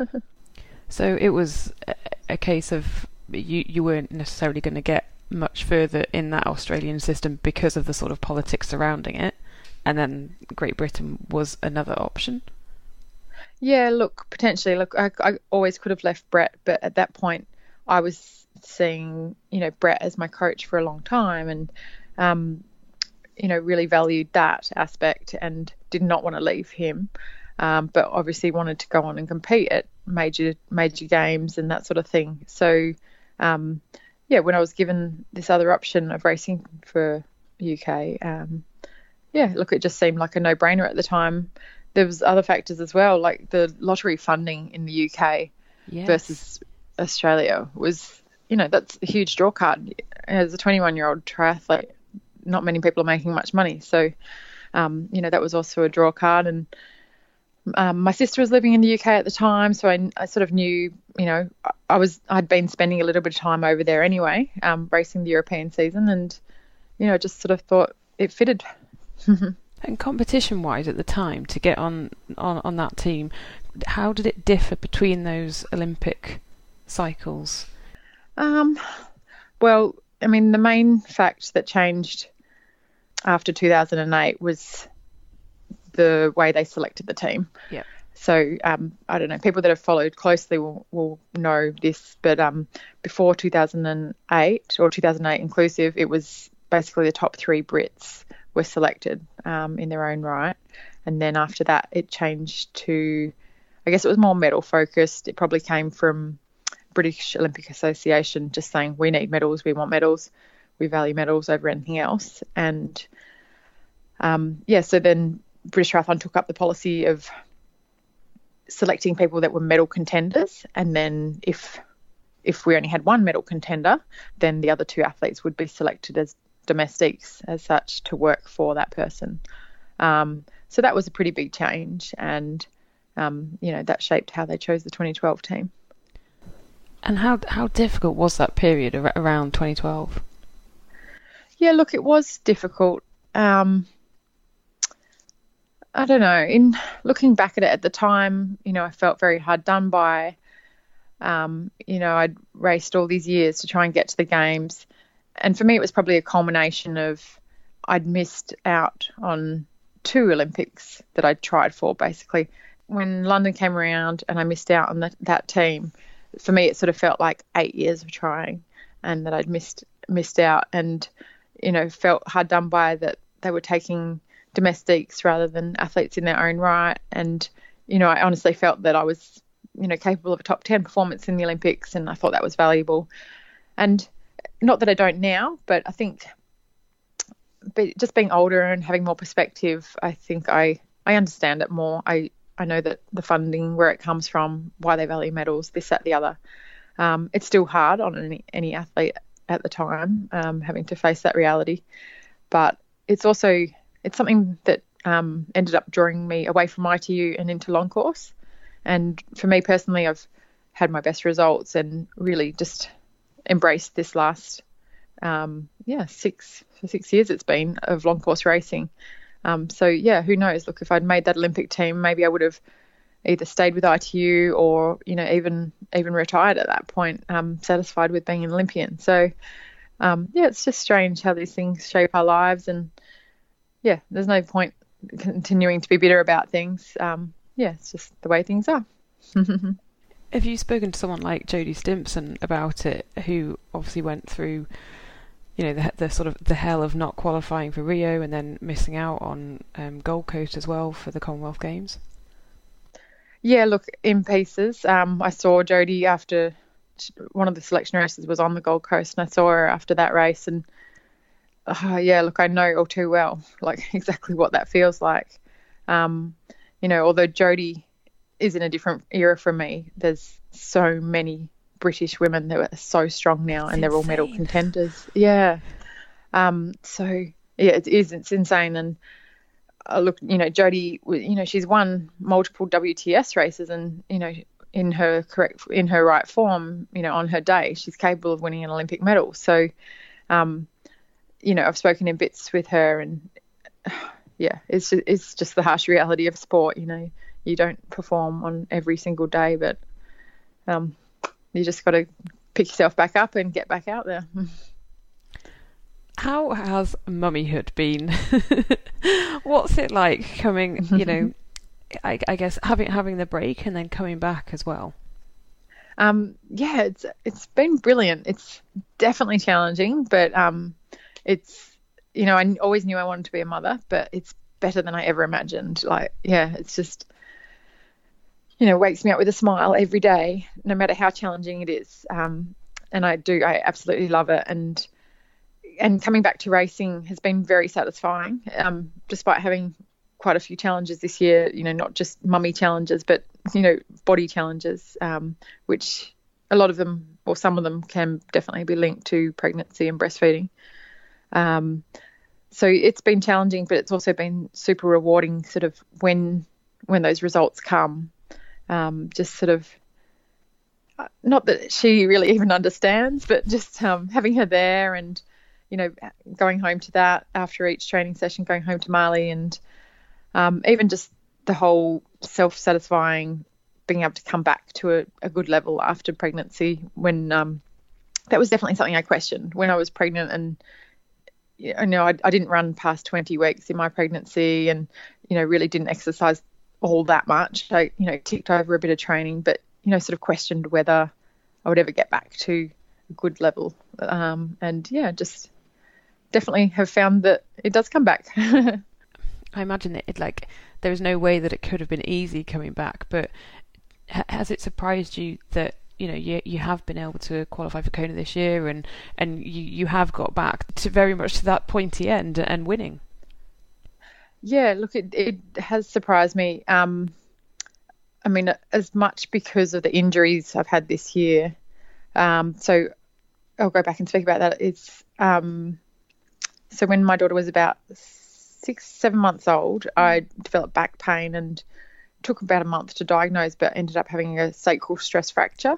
So it was a case of you, you weren't necessarily going to get much further in that Australian system because of the sort of politics surrounding it, and then Great Britain was another option. Yeah, look, potentially. Look, I, I always could have left Brett, but at that point I was seeing, you know, Brett as my coach for a long time, and um, you know, really valued that aspect and did not want to leave him. Um, but obviously wanted to go on and compete at major major games and that sort of thing. So, um, yeah, when I was given this other option of racing for U K, um, yeah, look, it just seemed like a no-brainer at the time. There was other factors as well, like the lottery funding in the U K yes. versus Australia was, you know, that's a huge draw card. As a twenty-one-year-old triathlete, not many people are making much money. So, um, you know, that was also a draw card. And Um, my sister was living in the U K at the time, so I, I sort of knew, you know, I was I'd been spending a little bit of time over there anyway, um, racing the European season, and you know, just sort of thought it fitted. And competition-wise at the time, to get on, on on that team, how did it differ between those Olympic cycles? Um, well, I mean, the main fact that changed after two thousand eight was the way they selected the team. Yeah. So um, I don't know, people that have followed closely will, will know this, but um, before two thousand eight or two thousand eight inclusive, it was basically the top three Brits were selected um, in their own right. And then after that, it changed to, I guess it was more medal focused. It probably came from British Olympic Association just saying, we need medals, we want medals, we value medals over anything else. And um, yeah, so then British Triathlon took up the policy of selecting people that were medal contenders, and then if if we only had one medal contender, then the other two athletes would be selected as domestiques as such to work for that person. Um, so that was a pretty big change, and um, you know, that shaped how they chose the twenty twelve team. And how how difficult was that period ar- around twenty twelve? Yeah, look, it was difficult. Um, I don't know. In looking back at it at the time, you know, I felt very hard done by. Um, you know, I'd raced all these years to try and get to the games. And for me, it was probably a culmination of I'd missed out on two Olympics that I'd tried for, basically. When London came around and I missed out on the, that team, for me, it sort of felt like eight years of trying and that I'd missed missed out and, you know, felt hard done by that they were taking domestiques rather than athletes in their own right. And, you know, I honestly felt that I was, you know, capable of a top ten performance in the Olympics, and I thought that was valuable. And not that I don't now, but I think but just being older and having more perspective, I think I, I understand it more. I, I know that the funding, where it comes from, why they value medals, this, that, the other. Um, it's still hard on any, any athlete at the time, um, having to face that reality. But it's also it's something that um, ended up drawing me away from I T U and into long course. And for me personally, I've had my best results and really just embraced this last, um, yeah, six six years it's been of long course racing. Um, so, yeah, who knows? Look, if I'd made that Olympic team, maybe I would have either stayed with I T U or, you know, even even retired at that point, um, satisfied with being an Olympian. So, um, yeah, it's just strange how these things shape our lives. And, yeah, there's no point continuing to be bitter about things. Um, yeah, it's just the way things are. Have you spoken to someone like Jodie Stimpson about it, who obviously went through, you know, the, the sort of the hell of not qualifying for Rio and then missing out on um, Gold Coast as well for the Commonwealth Games? Yeah, look, in pieces. Um, I saw Jodie after one of the selection races was on the Gold Coast, and I saw her after that race. And uh, yeah, look, I know all too well, like exactly what that feels like. Um, you know, although Jodie is in a different era from me, there's so many British women that are so strong now, It's and they're all insane. medal contenders. Yeah. Um, so yeah, it is. It's insane. And uh, look, you know, Jodie, you know, she's won multiple W T S races, and you know, in her correct, in her right form, you know, on her day, she's capable of winning an Olympic medal. So, um, you know, I've spoken in bits with her, and yeah, it's just, it's just the harsh reality of sport. You know, you don't perform on every single day, but um, you just got to pick yourself back up and get back out there. How has mummyhood been? What's it like coming, you know, I, I guess having having the break and then coming back as well? Um, yeah, it's it's been brilliant. It's definitely challenging, but um, it's, you know, I always knew I wanted to be a mother, but it's better than I ever imagined. Like, yeah, it's just, you know, wakes me up with a smile every day, no matter how challenging it is. Um, and I do, I absolutely love it. And and coming back to racing has been very satisfying, um, despite having quite a few challenges this year, you know, not just mummy challenges, but, you know, body challenges, um, which a lot of them, or some of them, can definitely be linked to pregnancy and breastfeeding. Um, so it's been challenging, but it's also been super rewarding sort of when when those results come. Um, just sort of, not that she really even understands, but just um, having her there and, you know, going home to that after each training session, going home to Marley, and um, even just the whole self-satisfying being able to come back to a, a good level after pregnancy, when um, that was definitely something I questioned when I was pregnant. And, you know, I, I didn't run past twenty weeks in my pregnancy, and, you know, really didn't exercise all that much. I, you know, ticked over a bit of training, but, you know, sort of questioned whether I would ever get back to a good level. Um, and, yeah, just definitely have found that it does come back. I imagine that it, like, there is no way that it could have been easy coming back, but ha- has it surprised you that, you know, you you have been able to qualify for Kona this year, and and you, you have got back to very much to that pointy end and winning? Yeah, look, it, it has surprised me. Um, I mean, as much because of the injuries I've had this year. Um, so I'll go back and speak about that. It's um, so when my daughter was about six, seven months old, I developed back pain, and took about a month to diagnose, but ended up having a sacral stress fracture.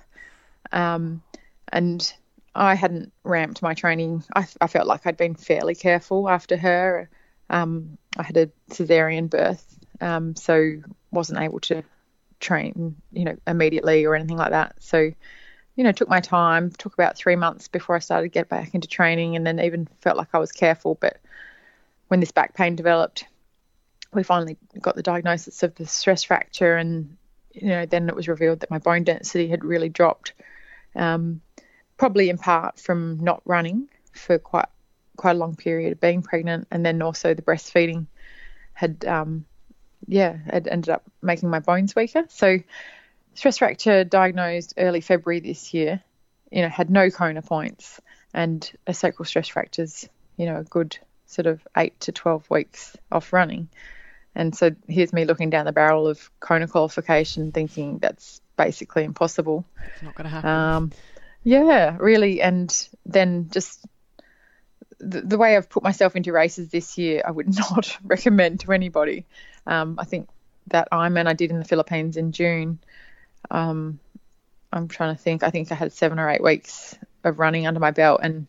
Um, and I hadn't ramped my training. I, I felt like I'd been fairly careful after her. Um, I had a cesarean birth, um, so wasn't able to train, you know, immediately or anything like that. So, you know, took my time, took about three months before I started to get back into training, and then even felt like I was careful. But when this back pain developed, we finally got the diagnosis of the stress fracture, and, you know, then it was revealed that my bone density had really dropped, um, probably in part from not running for quite quite a long period of being pregnant, and then also the breastfeeding had, um, yeah, had ended up making my bones weaker. So stress fracture diagnosed early February this year, you know, had no Kona points, and a sacral stress fracture's, you know, a good sort of eight to twelve weeks off running. And so here's me looking down the barrel of Kona qualification, thinking that's basically impossible. It's not going to happen. Um, yeah, really. And then just the, the way I've put myself into races this year, I would not recommend to anybody. Um, I think that Ironman I did in the Philippines in June, um, I'm trying to think, I think I had seven or eight weeks of running under my belt, and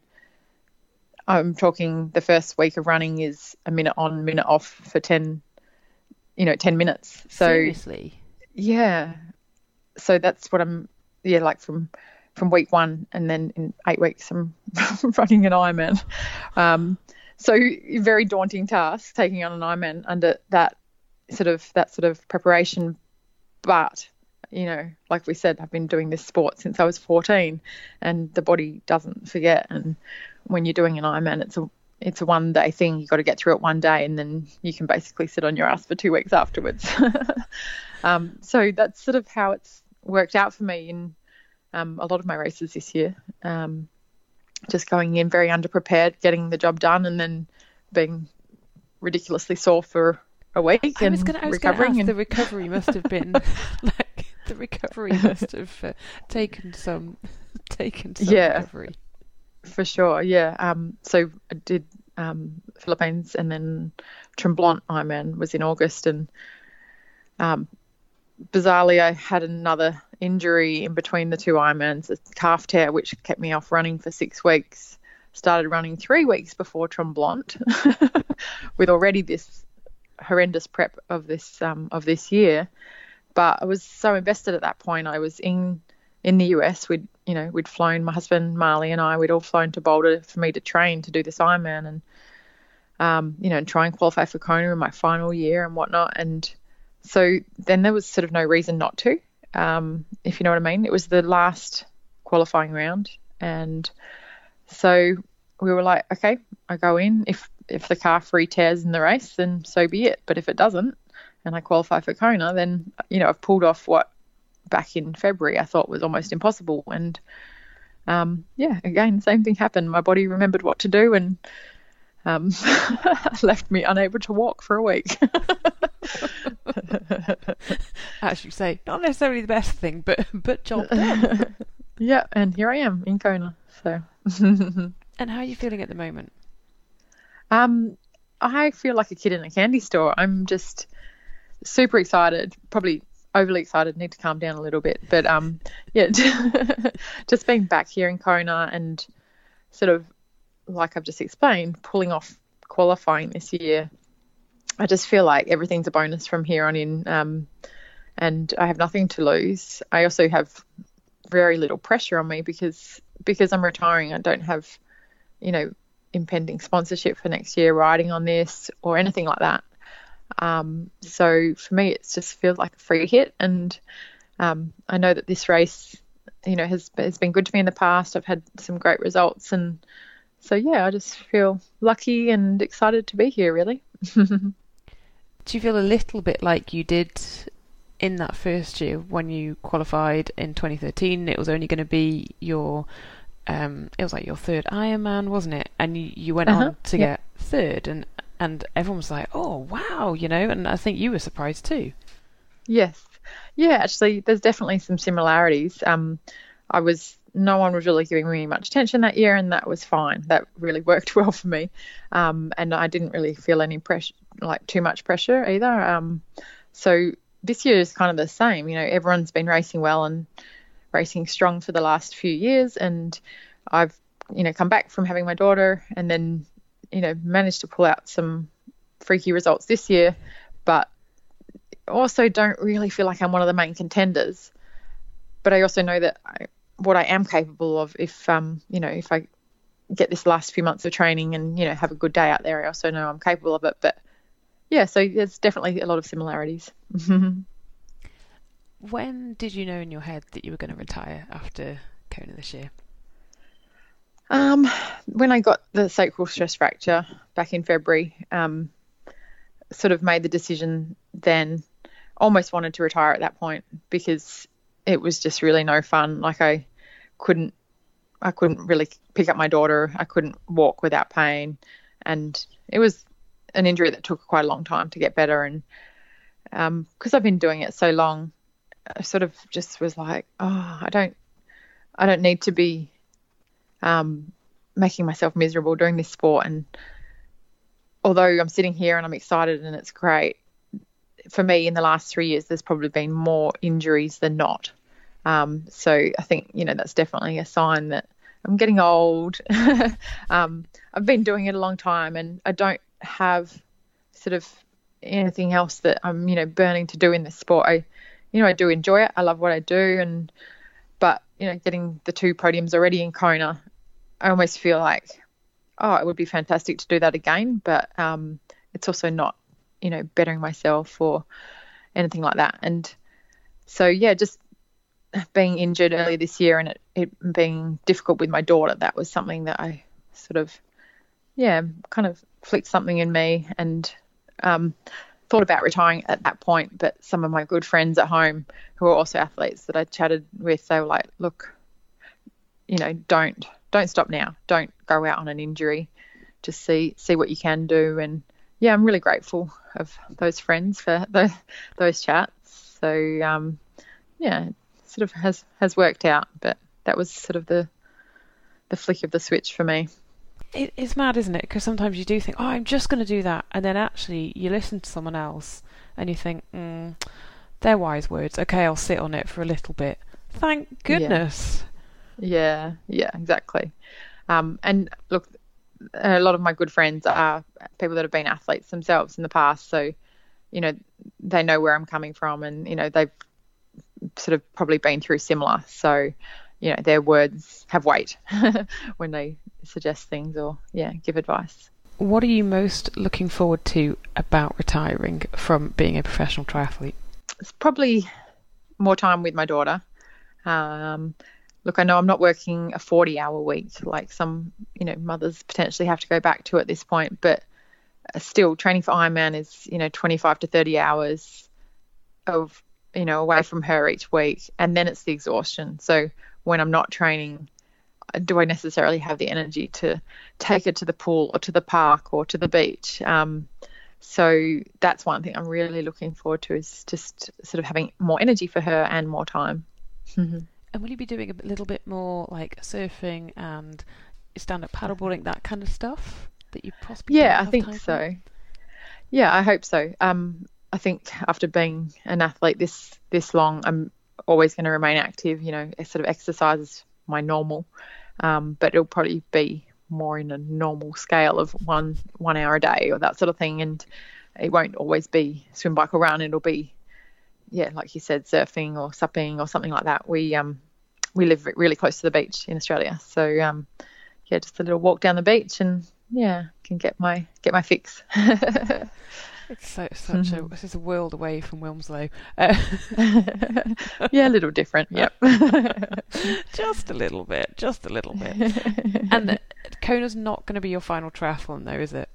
I'm talking the first week of running is a minute on, minute off for ten, you know, ten minutes. So Seriously? Yeah. So that's what I'm, yeah, like from, from week one, and then in eight weeks I'm running an Ironman. Um, so very daunting task, taking on an Ironman under that sort of, that sort of preparation. But, you know, like we said, I've been doing this sport since I was fourteen, and the body doesn't forget. And when you're doing an Ironman, it's a it's a one day thing. You've got to get through it one day, and then you can basically sit on your ass for two weeks afterwards. um, so that's sort of how it's worked out for me in um, a lot of my races this year. Um, just going in very underprepared, getting the job done, and then being ridiculously sore for a week I and was gonna, I was recovering. Ask, and the recovery must have been like The recovery must have uh, taken some, taken some Yeah. recovery. For sure, yeah. Um, so I did um, Philippines, and then Tremblant Ironman was in August, and um, bizarrely I had another injury in between the two Ironmans, a calf tear, which kept me off running for six weeks. Started running three weeks before Tremblant, with already this horrendous prep of this um, of this year. But I was so invested at that point. I was in in the U S. We'd you know we'd flown, my husband Marley and I, we'd all flown to Boulder for me to train to do this Ironman, and um, you know and try and qualify for Kona in my final year and whatnot. And so then there was sort of no reason not to, um, if you know what I mean. It was the last qualifying round, and so we were like, okay, I go in. If if the calf re-tears in the race, then so be it. But if it doesn't, and I qualify for Kona, then, you know, I've pulled off what back in February I thought was almost impossible. And, um, yeah, again, the same thing happened. My body remembered what to do, and um, left me unable to walk for a week. As you say, not necessarily the best thing, but but job done. Yeah, and here I am in Kona. So. And how are you feeling at the moment? Um, I feel like a kid in a candy store. I'm just super excited, probably overly excited, need to calm down a little bit. But um, yeah, just being back here in Kona and sort of, like I've just explained, pulling off qualifying this year, I just feel like everything's a bonus from here on in, um, and I have nothing to lose. I also have very little pressure on me because because I'm retiring. I don't have, you know, impending sponsorship for next year riding on this or anything like that. Um, so for me, it just feels like a free hit. And um, I know that this race, you know, has, has been good to me in the past. I've had some great results. And so, yeah, I just feel lucky and excited to be here, really. Do you feel a little bit like you did in that first year when you qualified in twenty thirteen? It was only going to be your Um, it was like your third Ironman, wasn't it? And you, you went uh-huh, on to yeah. get third, and and everyone was like, "Oh, wow," you know. And I think you were surprised too. Yes, yeah. Actually, there's definitely some similarities. Um, I was no one was really giving me much attention that year, and that was fine. That really worked well for me. Um, and I didn't really feel any pressure, like too much pressure either. Um, so this year is kind of the same. You know, everyone's been racing well and racing strong for the last few years, and I've you know come back from having my daughter, and then you know managed to pull out some freaky results this year, but also don't really feel like I'm one of the main contenders. But I also know that I, what I am capable of, if um you know if I get this last few months of training and you know have a good day out there, I also know I'm capable of it. But yeah, so there's definitely a lot of similarities. When did you know in your head that you were going to retire after Kona this year? Um, when I got the sacral stress fracture back in February, um, sort of made the decision then, almost wanted to retire at that point because it was just really no fun. Like I couldn't, I couldn't really pick up my daughter. I couldn't walk without pain. And it was an injury that took quite a long time to get better. And um, because I've been doing it so long, I sort of just was like, oh, I don't, I don't need to be um, making myself miserable doing this sport. And although I'm sitting here and I'm excited and it's great, for me in the last three years, there's probably been more injuries than not. Um, so I think, you know, that's definitely a sign that I'm getting old. um, I've been doing it a long time, and I don't have sort of anything else that I'm, you know, burning to do in this sport. I, you know, I do enjoy it. I love what I do. And, but, you know, getting the two podiums already in Kona, I almost feel like, oh, it would be fantastic to do that again. But um, it's also not, you know, bettering myself or anything like that. And so, yeah, just being injured earlier this year and it, it being difficult with my daughter, that was something that I sort of, yeah, kind of flicked something in me and um, thought about retiring at that point. But some of my good friends at home who are also athletes that I chatted with, they were like, look, you know, don't don't stop now. Don't go out on an injury. Just see see what you can do. And yeah, I'm really grateful of those friends for the, those chats. So um, yeah, it sort of has has worked out. But that was sort of the the flick of the switch for me. It, it's mad, isn't it? Because sometimes you do think, oh, I'm just going to do that, and then actually you listen to someone else and you think, mm, they're wise words. Okay, I'll sit on it for a little bit. Thank goodness. Yeah, yeah, yeah, exactly. Um, and look, a lot of my good friends are people that have been athletes themselves in the past, so you know they know where I'm coming from, and you know they've sort of probably been through similar. So you know their words have weight when they suggest things or yeah give advice. What are you most looking forward to about retiring from being a professional triathlete? It's probably more time with my daughter. Um, look, I know I'm not working a forty hour week like some, you know, mothers potentially have to go back to at this point, but still training for Ironman is, you know, twenty-five to thirty hours of, you know, away from her each week. And then it's the exhaustion. So when I'm not training, do I necessarily have the energy to take her to the pool or to the park or to the beach? Um, so that's one thing I'm really looking forward to, is just sort of having more energy for her and more time. Mm-hmm. And will you be doing a little bit more like surfing and stand-up paddleboarding, that kind of stuff that you possibly yeah don't I think have time so for? Yeah, I hope so. um I think after being an athlete this this long, I'm always going to remain active. You know, sort of exercise is my normal, um but it'll probably be more in a normal scale of one one hour a day or that sort of thing, and it won't always be swim, bike or run. It'll be, yeah, like you said, surfing or supping or something like that. We um we live really close to the beach in Australia, so um yeah, just a little walk down the beach and yeah, can get my get my fix. It's so such mm-hmm. a this is a world away from Wilmslow. Uh, yeah, a little different. Yep. Just a little bit, just a little bit. And the, Kona's not going to be your final triathlon, though, is it?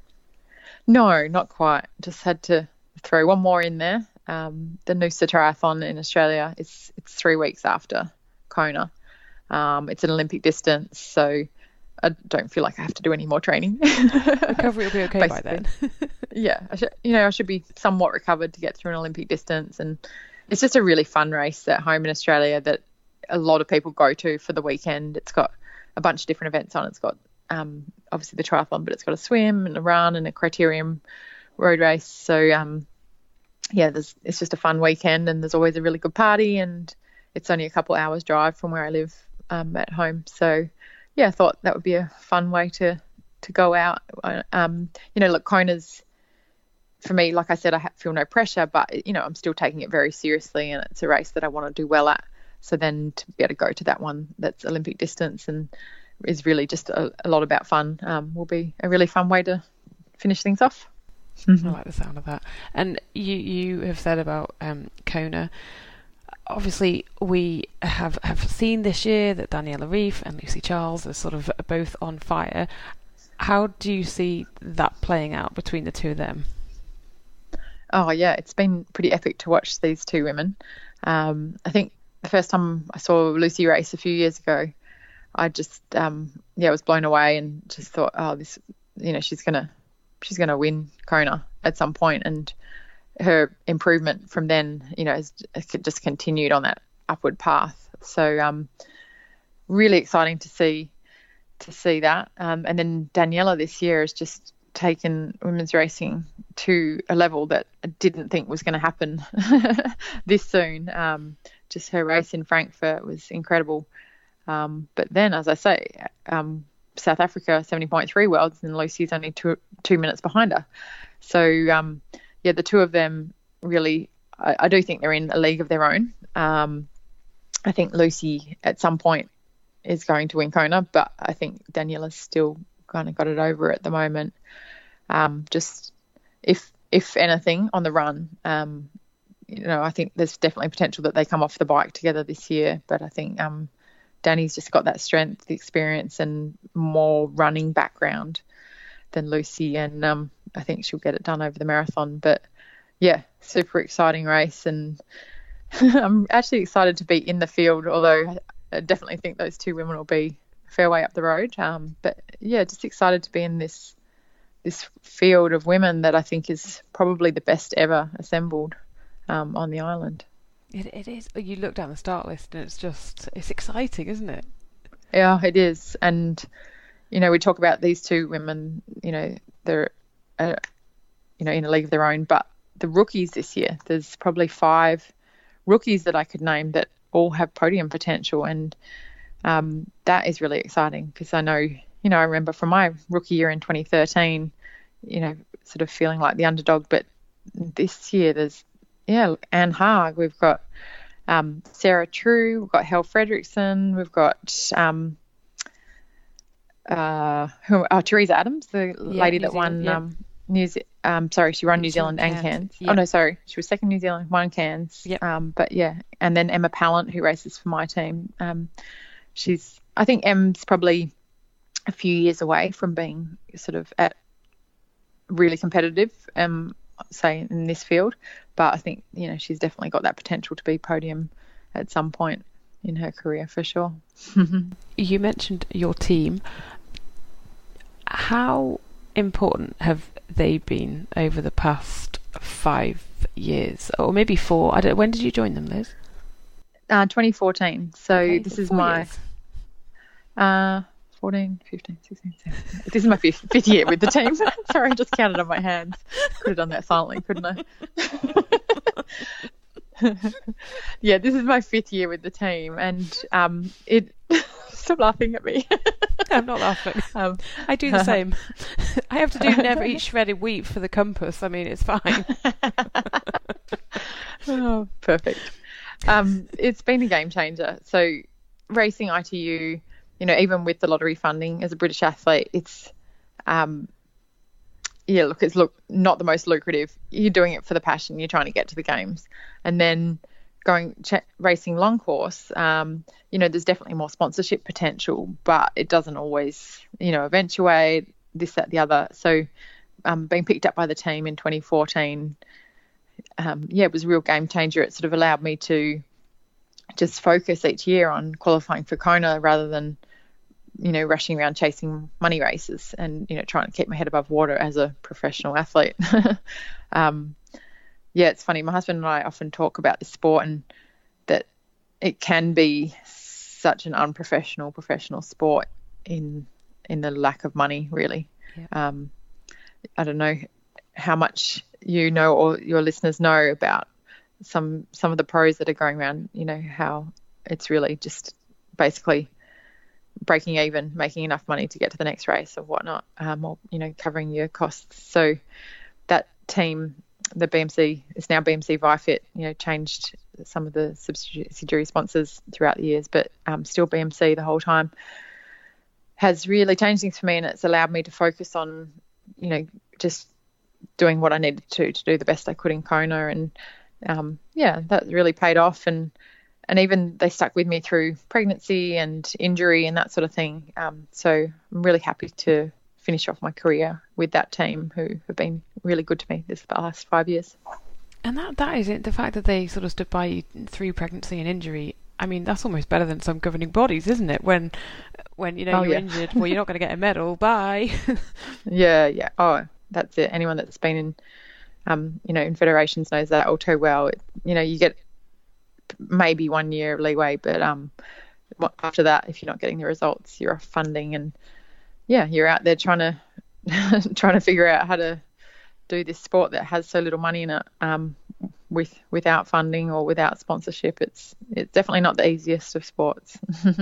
No, not quite. Just had to throw one more in there. Um, the Noosa Triathlon in Australia is it's three weeks after Kona. Um, it's an Olympic distance, so I don't feel like I have to do any more training. Recovery will be okay by then. Yeah, I should, you know, I should be somewhat recovered to get through an Olympic distance, and it's just a really fun race at home in Australia that a lot of people go to for the weekend. It's got a bunch of different events on. It's got um, obviously the triathlon, but it's got a swim and a run and a criterium road race. So um, yeah, there's it's just a fun weekend, and there's always a really good party, and it's only a couple hours drive from where I live um, at home. So yeah, I thought that would be a fun way to to go out. Um, you know, look, Kona's, for me, like I said, I feel no pressure, but, you know, I'm still taking it very seriously, and it's a race that I want to do well at. So then to be able to go to that one that's Olympic distance and is really just a, a lot about fun um, will be a really fun way to finish things off. I like the sound of that. And you, you have said about um, Kona, obviously we have, have seen this year that Daniela Ryf and Lucy Charles are sort of both on fire. How do you see that playing out between the two of them? Oh, yeah, it's been pretty epic to watch these two women. Um, I think the first time I saw Lucy race a few years ago, I just, um, yeah, was blown away and just thought, oh, this, you know, she's going to she's gonna win Kona at some point. And her improvement from then, you know, has just continued on that upward path. So um, really exciting to see to see that. Um, and then Daniela this year has just taken women's racing to a level that I didn't think was going to happen this soon. Um, just her race in Frankfurt was incredible. Um, but then, as I say, um, South Africa seventy point three worlds, and Lucy's only two two minutes behind her. So um, yeah, the two of them really, I, I do think they're in a league of their own. Um, I think Lucy at some point is going to win Kona, but I think Daniela's still kind of got it over at the moment. Um, just if if anything on the run, um, you know, I think there's definitely potential that they come off the bike together this year. But I think um, Danny's just got that strength, the experience, and more running background than Lucy, and um, I think she'll get it done over the marathon. But yeah, super exciting race, and I'm actually excited to be in the field, although I definitely think those two women will be a fair way up the road. Um, but yeah, just excited to be in this this field of women that I think is probably the best ever assembled um, on the island. It, it is. You look down the start list and it's just, it's exciting, isn't it? Yeah, it is. And, you know, we talk about these two women, you know, they're, uh, you know, in a league of their own, but the rookies this year, there's probably five rookies that I could name that all have podium potential. And um, that is really exciting because I know, you know, I remember from my rookie year in twenty thirteen, you know, sort of feeling like the underdog, but this year there's, yeah, Anne Haag, we've got um, Sarah True, we've got Helle Fredrickson, we've got um, uh, who, oh, Teresa Adams, the Yeah, lady New that won Zealand, yeah. um, New Ze- um, sorry, she won New, New Zealand, Zealand and Cairns. Cairns. Yep. Oh no, sorry, she was second New Zealand, won Cairns. Yep. Um, but yeah, and then Emma Pallant, who races for my team. Um, she's, I think Em's probably a few years away from being sort of at really competitive, um, say in this field, but I think, you know, she's definitely got that potential to be podium at some point in her career for sure. You mentioned your team. How important have they been over the past five years, or maybe four? I don't. When did you join them, Liz? Uh, twenty fourteen. So Okay, this so is four my years. uh, fourteen, fifteen, sixteen, seventeen. This is my fifth, fifth year with the team. Sorry, I just counted on my hands. Could have done that silently, couldn't I? Yeah, this is my fifth year with the team, and um, it. Stop laughing at me. I'm not laughing. Um, I do the same. I have to do never eat shredded wheat for the compass. I mean, it's fine. Oh, perfect. Um, it's been a game changer. So racing I T U, you know, even with the lottery funding as a British athlete, it's, um, yeah, look, it's look not the most lucrative. You're doing it for the passion. You're trying to get to the games, and then going ch- racing long course. Um, you know, there's definitely more sponsorship potential, but it doesn't always, you know, eventuate this, that, the other. So, um, being picked up by the team in twenty fourteen. Um, yeah, it was a real game changer. It sort of allowed me to just focus each year on qualifying for Kona rather than, you know, rushing around chasing money races and, you know, trying to keep my head above water as a professional athlete. um, yeah, it's funny. My husband and I often talk about the sport and that it can be such an unprofessional, professional sport in in the lack of money, really. Yeah. Um, I don't know how much you know or your listeners know about some some of the pros that are going around, you know, how it's really just basically breaking even, making enough money to get to the next race or whatnot, um, or, you know, covering your costs. So that team, the B M C, is now B M C ViFit, you know, changed some of the subsidiary sponsors throughout the years, but um, still B M C the whole time, has really changed things for me, and it's allowed me to focus on, you know, just doing what I needed to to do the best I could in Kona, and um, yeah, that really paid off, and and even they stuck with me through pregnancy and injury and that sort of thing. Um, so I'm really happy to finish off my career with that team, who have been really good to me this last five years. And that that is it. The fact that they sort of stood by you through pregnancy and injury. I mean, that's almost better than some governing bodies, isn't it? When when you know Oh, you're yeah. injured, well, you're not going to get a medal. Bye. Yeah, yeah. Oh, that's it. Anyone that's been in, um, you know, in federations knows that all too well. It, you know, you get maybe one year of leeway, but um, after that, if you're not getting the results, you're off funding, and yeah, you're out there trying to trying to figure out how to do this sport that has so little money in it, um, with without funding or without sponsorship. It's it's definitely not the easiest of sports.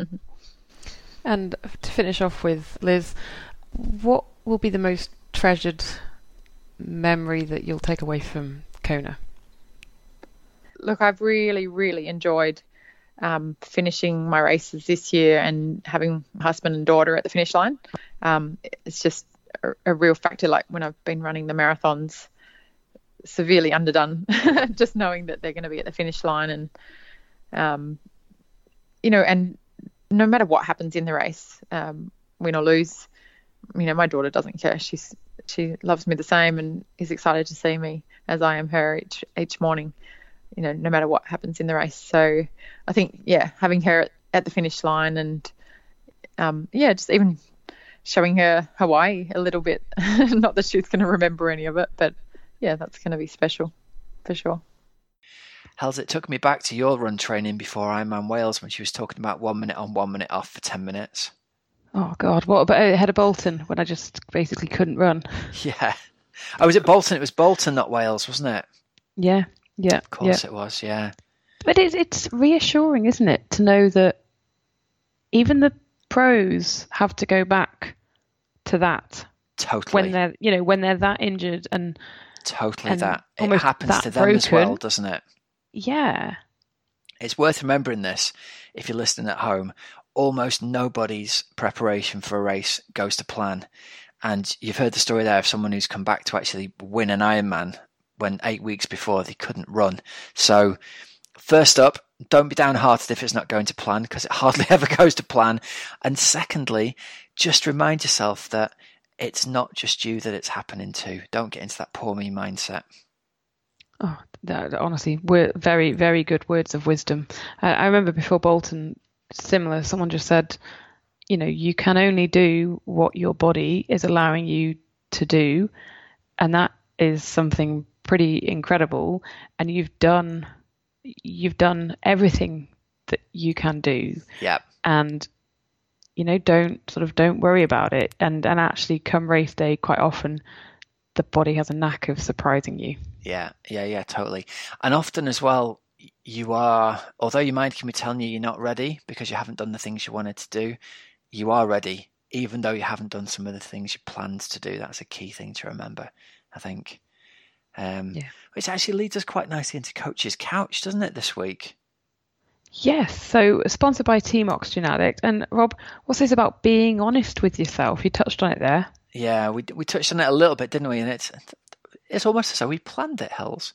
And to finish off with, Liz, what will be the most treasured memory that you'll take away from Kona? Look, I've really, really enjoyed um, finishing my races this year and having my husband and daughter at the finish line. Um, it's just a, a real factor, like when I've been running the marathons, severely underdone, just knowing that they're going to be at the finish line, and, um, you know, and no matter what happens in the race, um, win or lose, you know, my daughter doesn't care. She's she loves me the same and is excited to see me as I am her each each morning, you know, no matter what happens in the race. So I think, yeah, having her at, at the finish line and, um, yeah, just even showing her Hawaii a little bit. Not that she's going to remember any of it, but, yeah, that's going to be special for sure. Hells, it took me back to your run training before Ironman Wales when she was talking about one minute on, one minute off for ten minutes. Oh, God. What about ahead of Bolton when I just basically couldn't run? Yeah. Oh, was it Bolton? It was Bolton, not Wales, wasn't it? Yeah, yeah. Of course yeah. it was, yeah. But it's, it's reassuring, isn't it, to know that even the pros have to go back to that. Totally. When they're, you know, when they're that injured and totally and that. It happens that to them broken. as well, doesn't it? Yeah. It's worth remembering this if you're listening at home. Almost nobody's preparation for a race goes to plan. And you've heard the story there of someone who's come back to actually win an Ironman when eight weeks before they couldn't run. So first up, don't be downhearted if it's not going to plan, because it hardly ever goes to plan. And secondly, just remind yourself that it's not just you that it's happening to. Don't get into that poor me mindset. Oh, that, honestly, we're very, very good words of wisdom. I, I remember before Bolton, similar, someone just said, you know, you can only do what your body is allowing you to do. And that is something pretty incredible. And you've done, you've done everything that you can do. Yeah. And, you know, don't sort of, don't worry about it. And, and actually come race day, quite often, the body has a knack of surprising you. Yeah, yeah, yeah, totally. And often as well, you are, although your mind can be telling you you're not ready because you haven't done the things you wanted to do, you are ready, even though you haven't done some of the things you planned to do. That's a key thing to remember, I think. Um, yeah. Which actually leads us quite nicely into Coach's Couch, doesn't it, this week? Yes, so sponsored by Team Oxygen Addict. And Rob, what's this about being honest with yourself? You touched on it there. Yeah, we we touched on it a little bit, didn't we? And it's it's almost as though we planned it, Hells.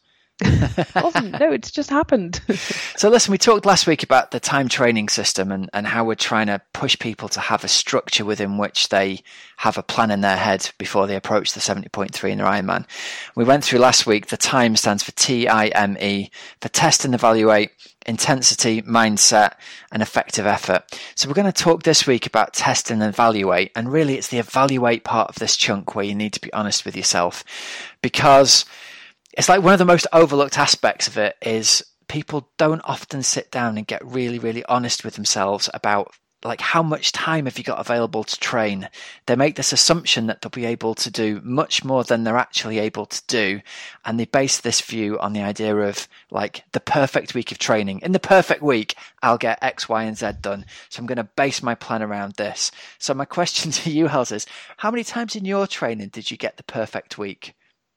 No, it's just happened. So listen, we talked last week about the time training system and, and how we're trying to push people to have a structure within which they have a plan in their head before they approach the seventy point three in their Ironman. We went through last week, the time stands for T I M E, for test and evaluate, intensity, mindset, and effective effort. So we're going to talk this week about test and evaluate, and really it's the evaluate part of this chunk where you need to be honest with yourself, because it's like one of the most overlooked aspects of it is people don't often sit down and get really, really honest with themselves about like how much time have you got available to train. They make this assumption that they'll be able to do much more than they're actually able to do. And they base this view on the idea of like the perfect week of training. In the perfect week, I'll get X, Y, and Z done. So I'm going to base my plan around this. So my question to you, Hels, is how many times in your training did you get the perfect week?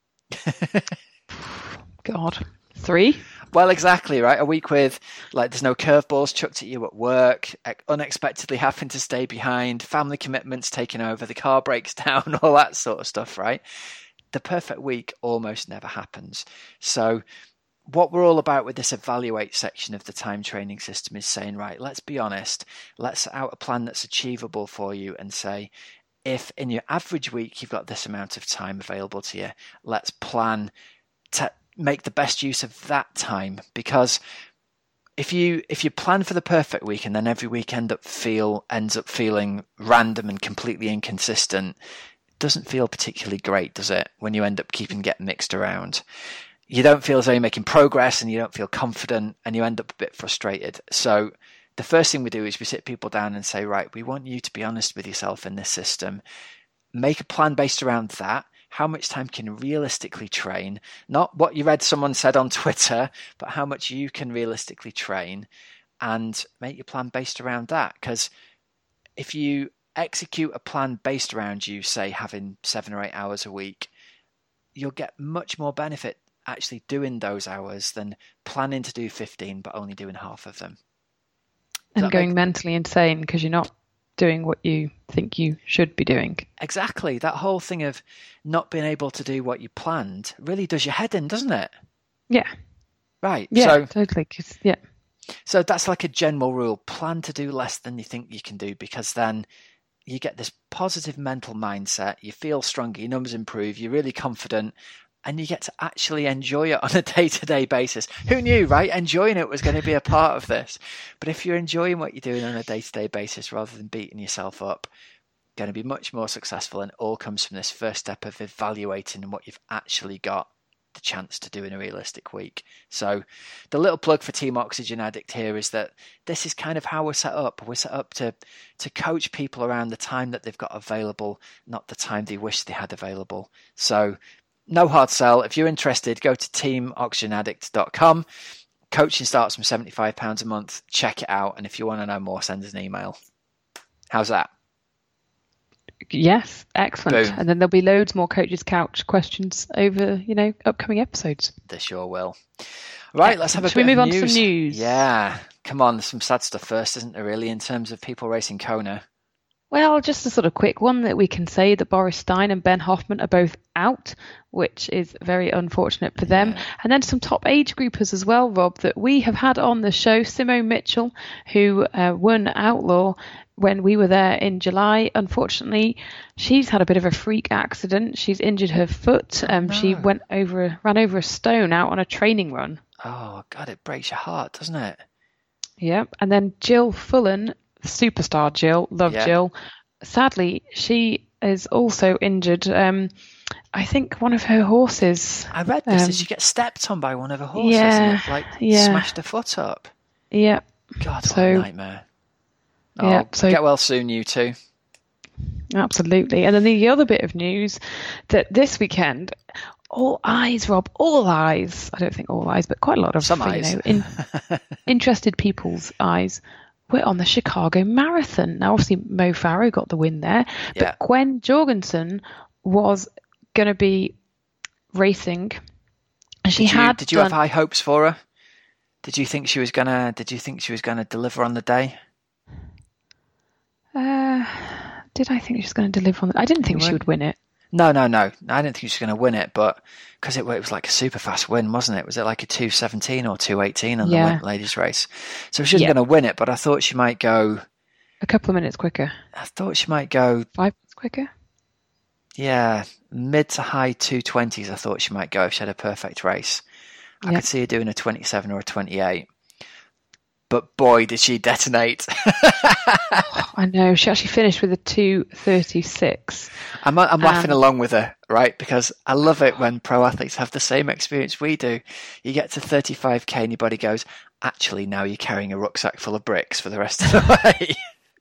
God, three? Well, exactly, right? A week with, like, there's no curveballs chucked at you at work, unexpectedly having to stay behind, family commitments taking over, the car breaks down, all that sort of stuff, right? The perfect week almost never happens. So what we're all about with this evaluate section of the time training system is saying, right, let's be honest, let's set out a plan that's achievable for you and say, if in your average week you've got this amount of time available to you, let's plan to make the best use of that time. Because if you if you plan for the perfect week and then every week end up feel ends up feeling random and completely inconsistent, it doesn't feel particularly great, does it? When you end up keeping getting mixed around, you don't feel as though you're making progress and you don't feel confident and you end up a bit frustrated. So the first thing we do is we sit people down and say, right, we want you to be honest with yourself in this system. Make a plan based around that. How much time can you realistically train? Not what you read someone said on Twitter, but how much you can realistically train, and make your plan based around that. Because if you execute a plan based around you, say, having seven or eight hours a week, you'll get much more benefit actually doing those hours than planning to do fifteen, but only doing half of them. Does and going make... mentally insane because you're not doing what you think you should be doing. Exactly. That whole thing of not being able to do what you planned really does your head in, doesn't it? Yeah. Right. Yeah, so, totally. Yeah. So that's like a general rule. Plan to do less than you think you can do, because then you get this positive mental mindset. You feel stronger. Your numbers improve. You're really confident. And you get to actually enjoy it on a day-to-day basis. Who knew, right? Enjoying it was going to be a part of this. But if you're enjoying what you're doing on a day-to-day basis rather than beating yourself up, you're going to be much more successful. And it all comes from this first step of evaluating what you've actually got the chance to do in a realistic week. So the little plug for Team Oxygen Addict here is that this is kind of how we're set up. We're set up to to coach people around the time that they've got available, not the time they wish they had available. So no hard sell. If you're interested, go to team oxygen addict dot com. Coaching starts from seventy-five pounds a month. Check it out. And if you want to know more, send us an email. How's that? Yes, excellent. Boom. And then there'll be loads more Coach's Couch questions over, you know, upcoming episodes. They sure will. Right, let's have a Should bit we move of on news. to some news? Yeah. Come on, there's some sad stuff first, isn't there, really, in terms of people racing Kona? Well, just a sort of quick one that we can say that Boris Stein and Ben Hoffman are both out, which is very unfortunate for them. Yeah. And then some top age groupers as well, Rob, that we have had on the show. Simone Mitchell, who uh, won Outlaw when we were there in July. Unfortunately, she's had a bit of a freak accident. She's injured her foot. Um, no. She went over, ran over a stone out on a training run. Oh, God, it breaks your heart, doesn't it? Yeah. And then Jill Fullen, superstar Jill, love Yeah. Jill. Sadly, she is also injured. Um, I think one of her horses. I read this. Um, Did she get stepped on by one of her horses? yeah, And it, like, yeah. smashed her foot up? Yeah. God, what So- a nightmare. Oh, Yeah, so- get well soon, you two. Absolutely. And then the other bit of news that this weekend, all eyes, Rob, all eyes. I don't think all eyes, but quite a lot of Some you eyes. know, in, interested people's eyes were on the Chicago Marathon. Now, obviously, Mo Farah got the win there, but Yeah. Gwen Jorgensen was going to be racing. And she Did you, had did you done, have high hopes for her? Did you think she was gonna? Did you think she was gonna deliver on the day? Uh, did I think she was going to deliver on the, I didn't think You she weren't? would win it. No, no, no. I didn't think she was going to win it, but because it, it was like a super fast win, wasn't it? Was it like a two seventeen or two eighteen on Yeah. the ladies' race? So she wasn't Yeah. going to win it, but I thought she might go. A couple of minutes quicker. I thought she might go. Five minutes quicker. Yeah, mid to high two twenties. I thought she might go if she had a perfect race. I Yeah. could see her doing a twenty-seven or a twenty-eight. But boy, did she detonate! I know. She actually finished with a two thirty-six. I'm, I'm laughing Um, along with her, right? Because I love it when pro athletes have the same experience we do. You get to thirty-five k and your body goes, actually, now you're carrying a rucksack full of bricks for the rest of the way.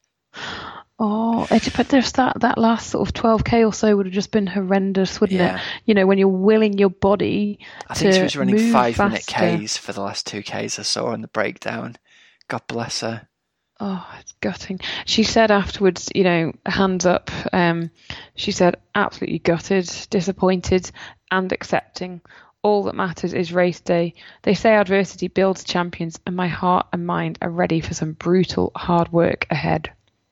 Oh, it, but there's that, that last sort of twelve k or so would have just been horrendous, wouldn't Yeah. it? You know, when you're willing your body I think to she was running move five minute faster. Ks for the last two Ks I saw on the breakdown. God bless her. Oh, it's gutting. She said afterwards, you know, hands up. Um, she said, absolutely gutted, disappointed, and accepting. All that matters is race day. They say adversity builds champions, and my heart and mind are ready for some brutal hard work ahead.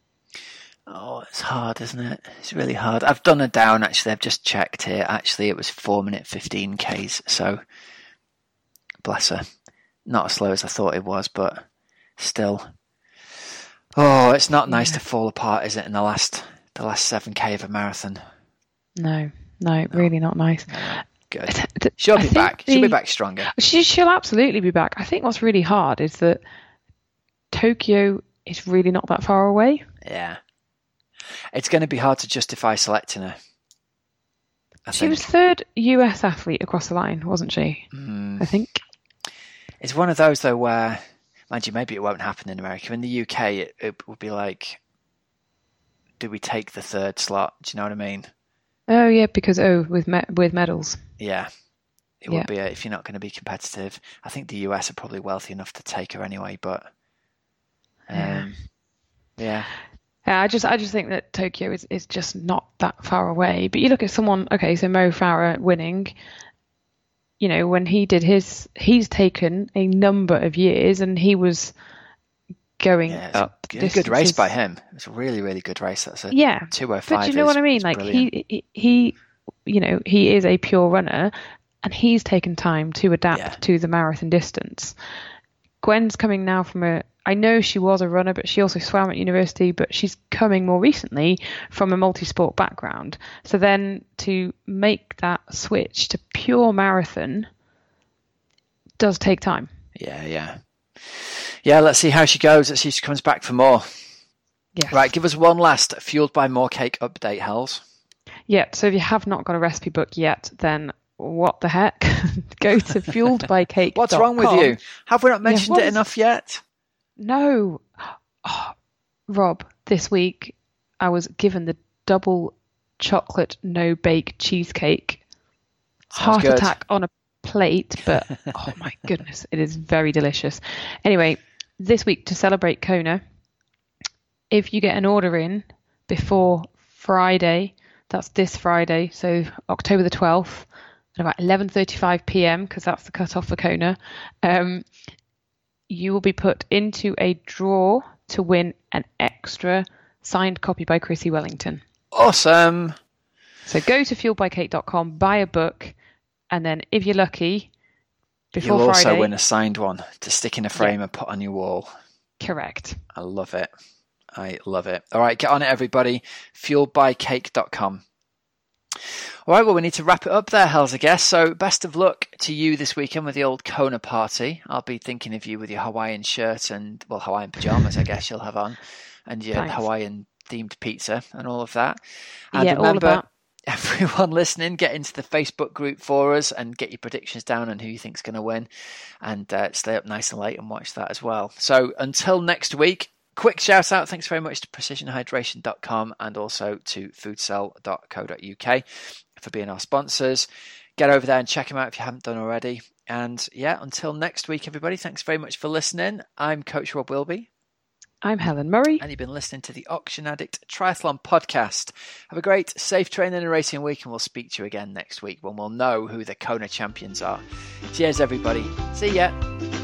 Oh, it's hard, isn't it? It's really hard. I've done it down, actually. I've just checked here. Actually, it was four minute fifteen Ks. So, bless her. Not as slow as I thought it was, but still. Oh, it's not nice Yeah. to fall apart, is it, in the last the last seven K of a marathon? No, no, really not nice. Good. T- t- She'll I be think back. She'll be the- back stronger. She, she'll absolutely be back. I think what's really hard is that Tokyo is really not that far away. Yeah. It's going to be hard to justify selecting her. I She think. was third U S athlete across the line, wasn't she? Mm. I think. It's one of those, though, where, mind you, maybe it won't happen in America. In the U K, it, it would be like, do we take the third slot? Do you know what I mean? Oh yeah, because oh with me- with medals. Yeah. It Yeah. would be a, if you're not going to be competitive. I think the U S are probably wealthy enough to take her anyway, but um, Yeah. yeah. Yeah, I just I just think that Tokyo is, is just not that far away. But you look at someone, okay, so Mo Farah winning, you know, when he did his, he's taken a number of years and he was going Yeah, it's up. a, a good race distances. by him. It's a really, really good race. That's a Yeah, two oh five. but do you know what I mean? is Like brilliant. he, he, he, you know, he is a pure runner, and he's taken time to adapt Yeah. to the marathon distance. Gwen's coming now from a. I know she was a runner, but she also swam at university. But she's coming more recently from a multi-sport background. So then to make that switch to pure marathon does take time. Yeah, yeah. Yeah, let's see how she goes. Let's see if she comes back for more. Yes. Right, give us one last Fueled by More Cake update, Hells. Yeah, so if you have not got a recipe book yet, then what the heck, go to fueled by cake dot com. What's wrong with you? Have we not mentioned yeah, it enough yet? No. Oh, Rob, this week I was given the double chocolate no bake cheesecake. Sounds Heart good. attack on a plate, but oh my goodness, it is very delicious. Anyway, this week to celebrate Kona, if you get an order in before Friday, that's this Friday, so October the twelfth, at about eleven thirty-five p.m, because that's the cut-off for Kona, um, you will be put into a draw to win an extra signed copy by Chrissy Wellington. Awesome. So go to fueled by cake dot com, buy a book, and then if you're lucky, before You'll Friday... also win a signed one to stick in a frame Yeah. and put on your wall. Correct. I love it. I love it. All right, get on it, everybody. fueled by cake dot com. All right, well, we need to wrap it up there, Hells, I guess. So best of luck to you this weekend with the old Kona party. I'll be thinking of you with your Hawaiian shirt and, well, Hawaiian pajamas, I guess you'll have on, and your Thanks. Hawaiian-themed pizza and all of that. And Yeah, remember, all of that. everyone listening, get into the Facebook group for us and get your predictions down on who you think's going to win, and uh, stay up nice and late and watch that as well. So until next week, quick shout out, thanks very much to precision hydration dot com and also to foodsell dot co dot uk for being our sponsors. Get over there and check them out if you haven't done already. And yeah, until next week, everybody, thanks very much for listening. I'm Coach Rob Wilby. I'm Helen Murray. And you've been listening to the Oxygen Addict Triathlon Podcast. Have a great, safe training and racing week, and we'll speak to you again next week when we'll know who the Kona champions are. Cheers, everybody. See ya.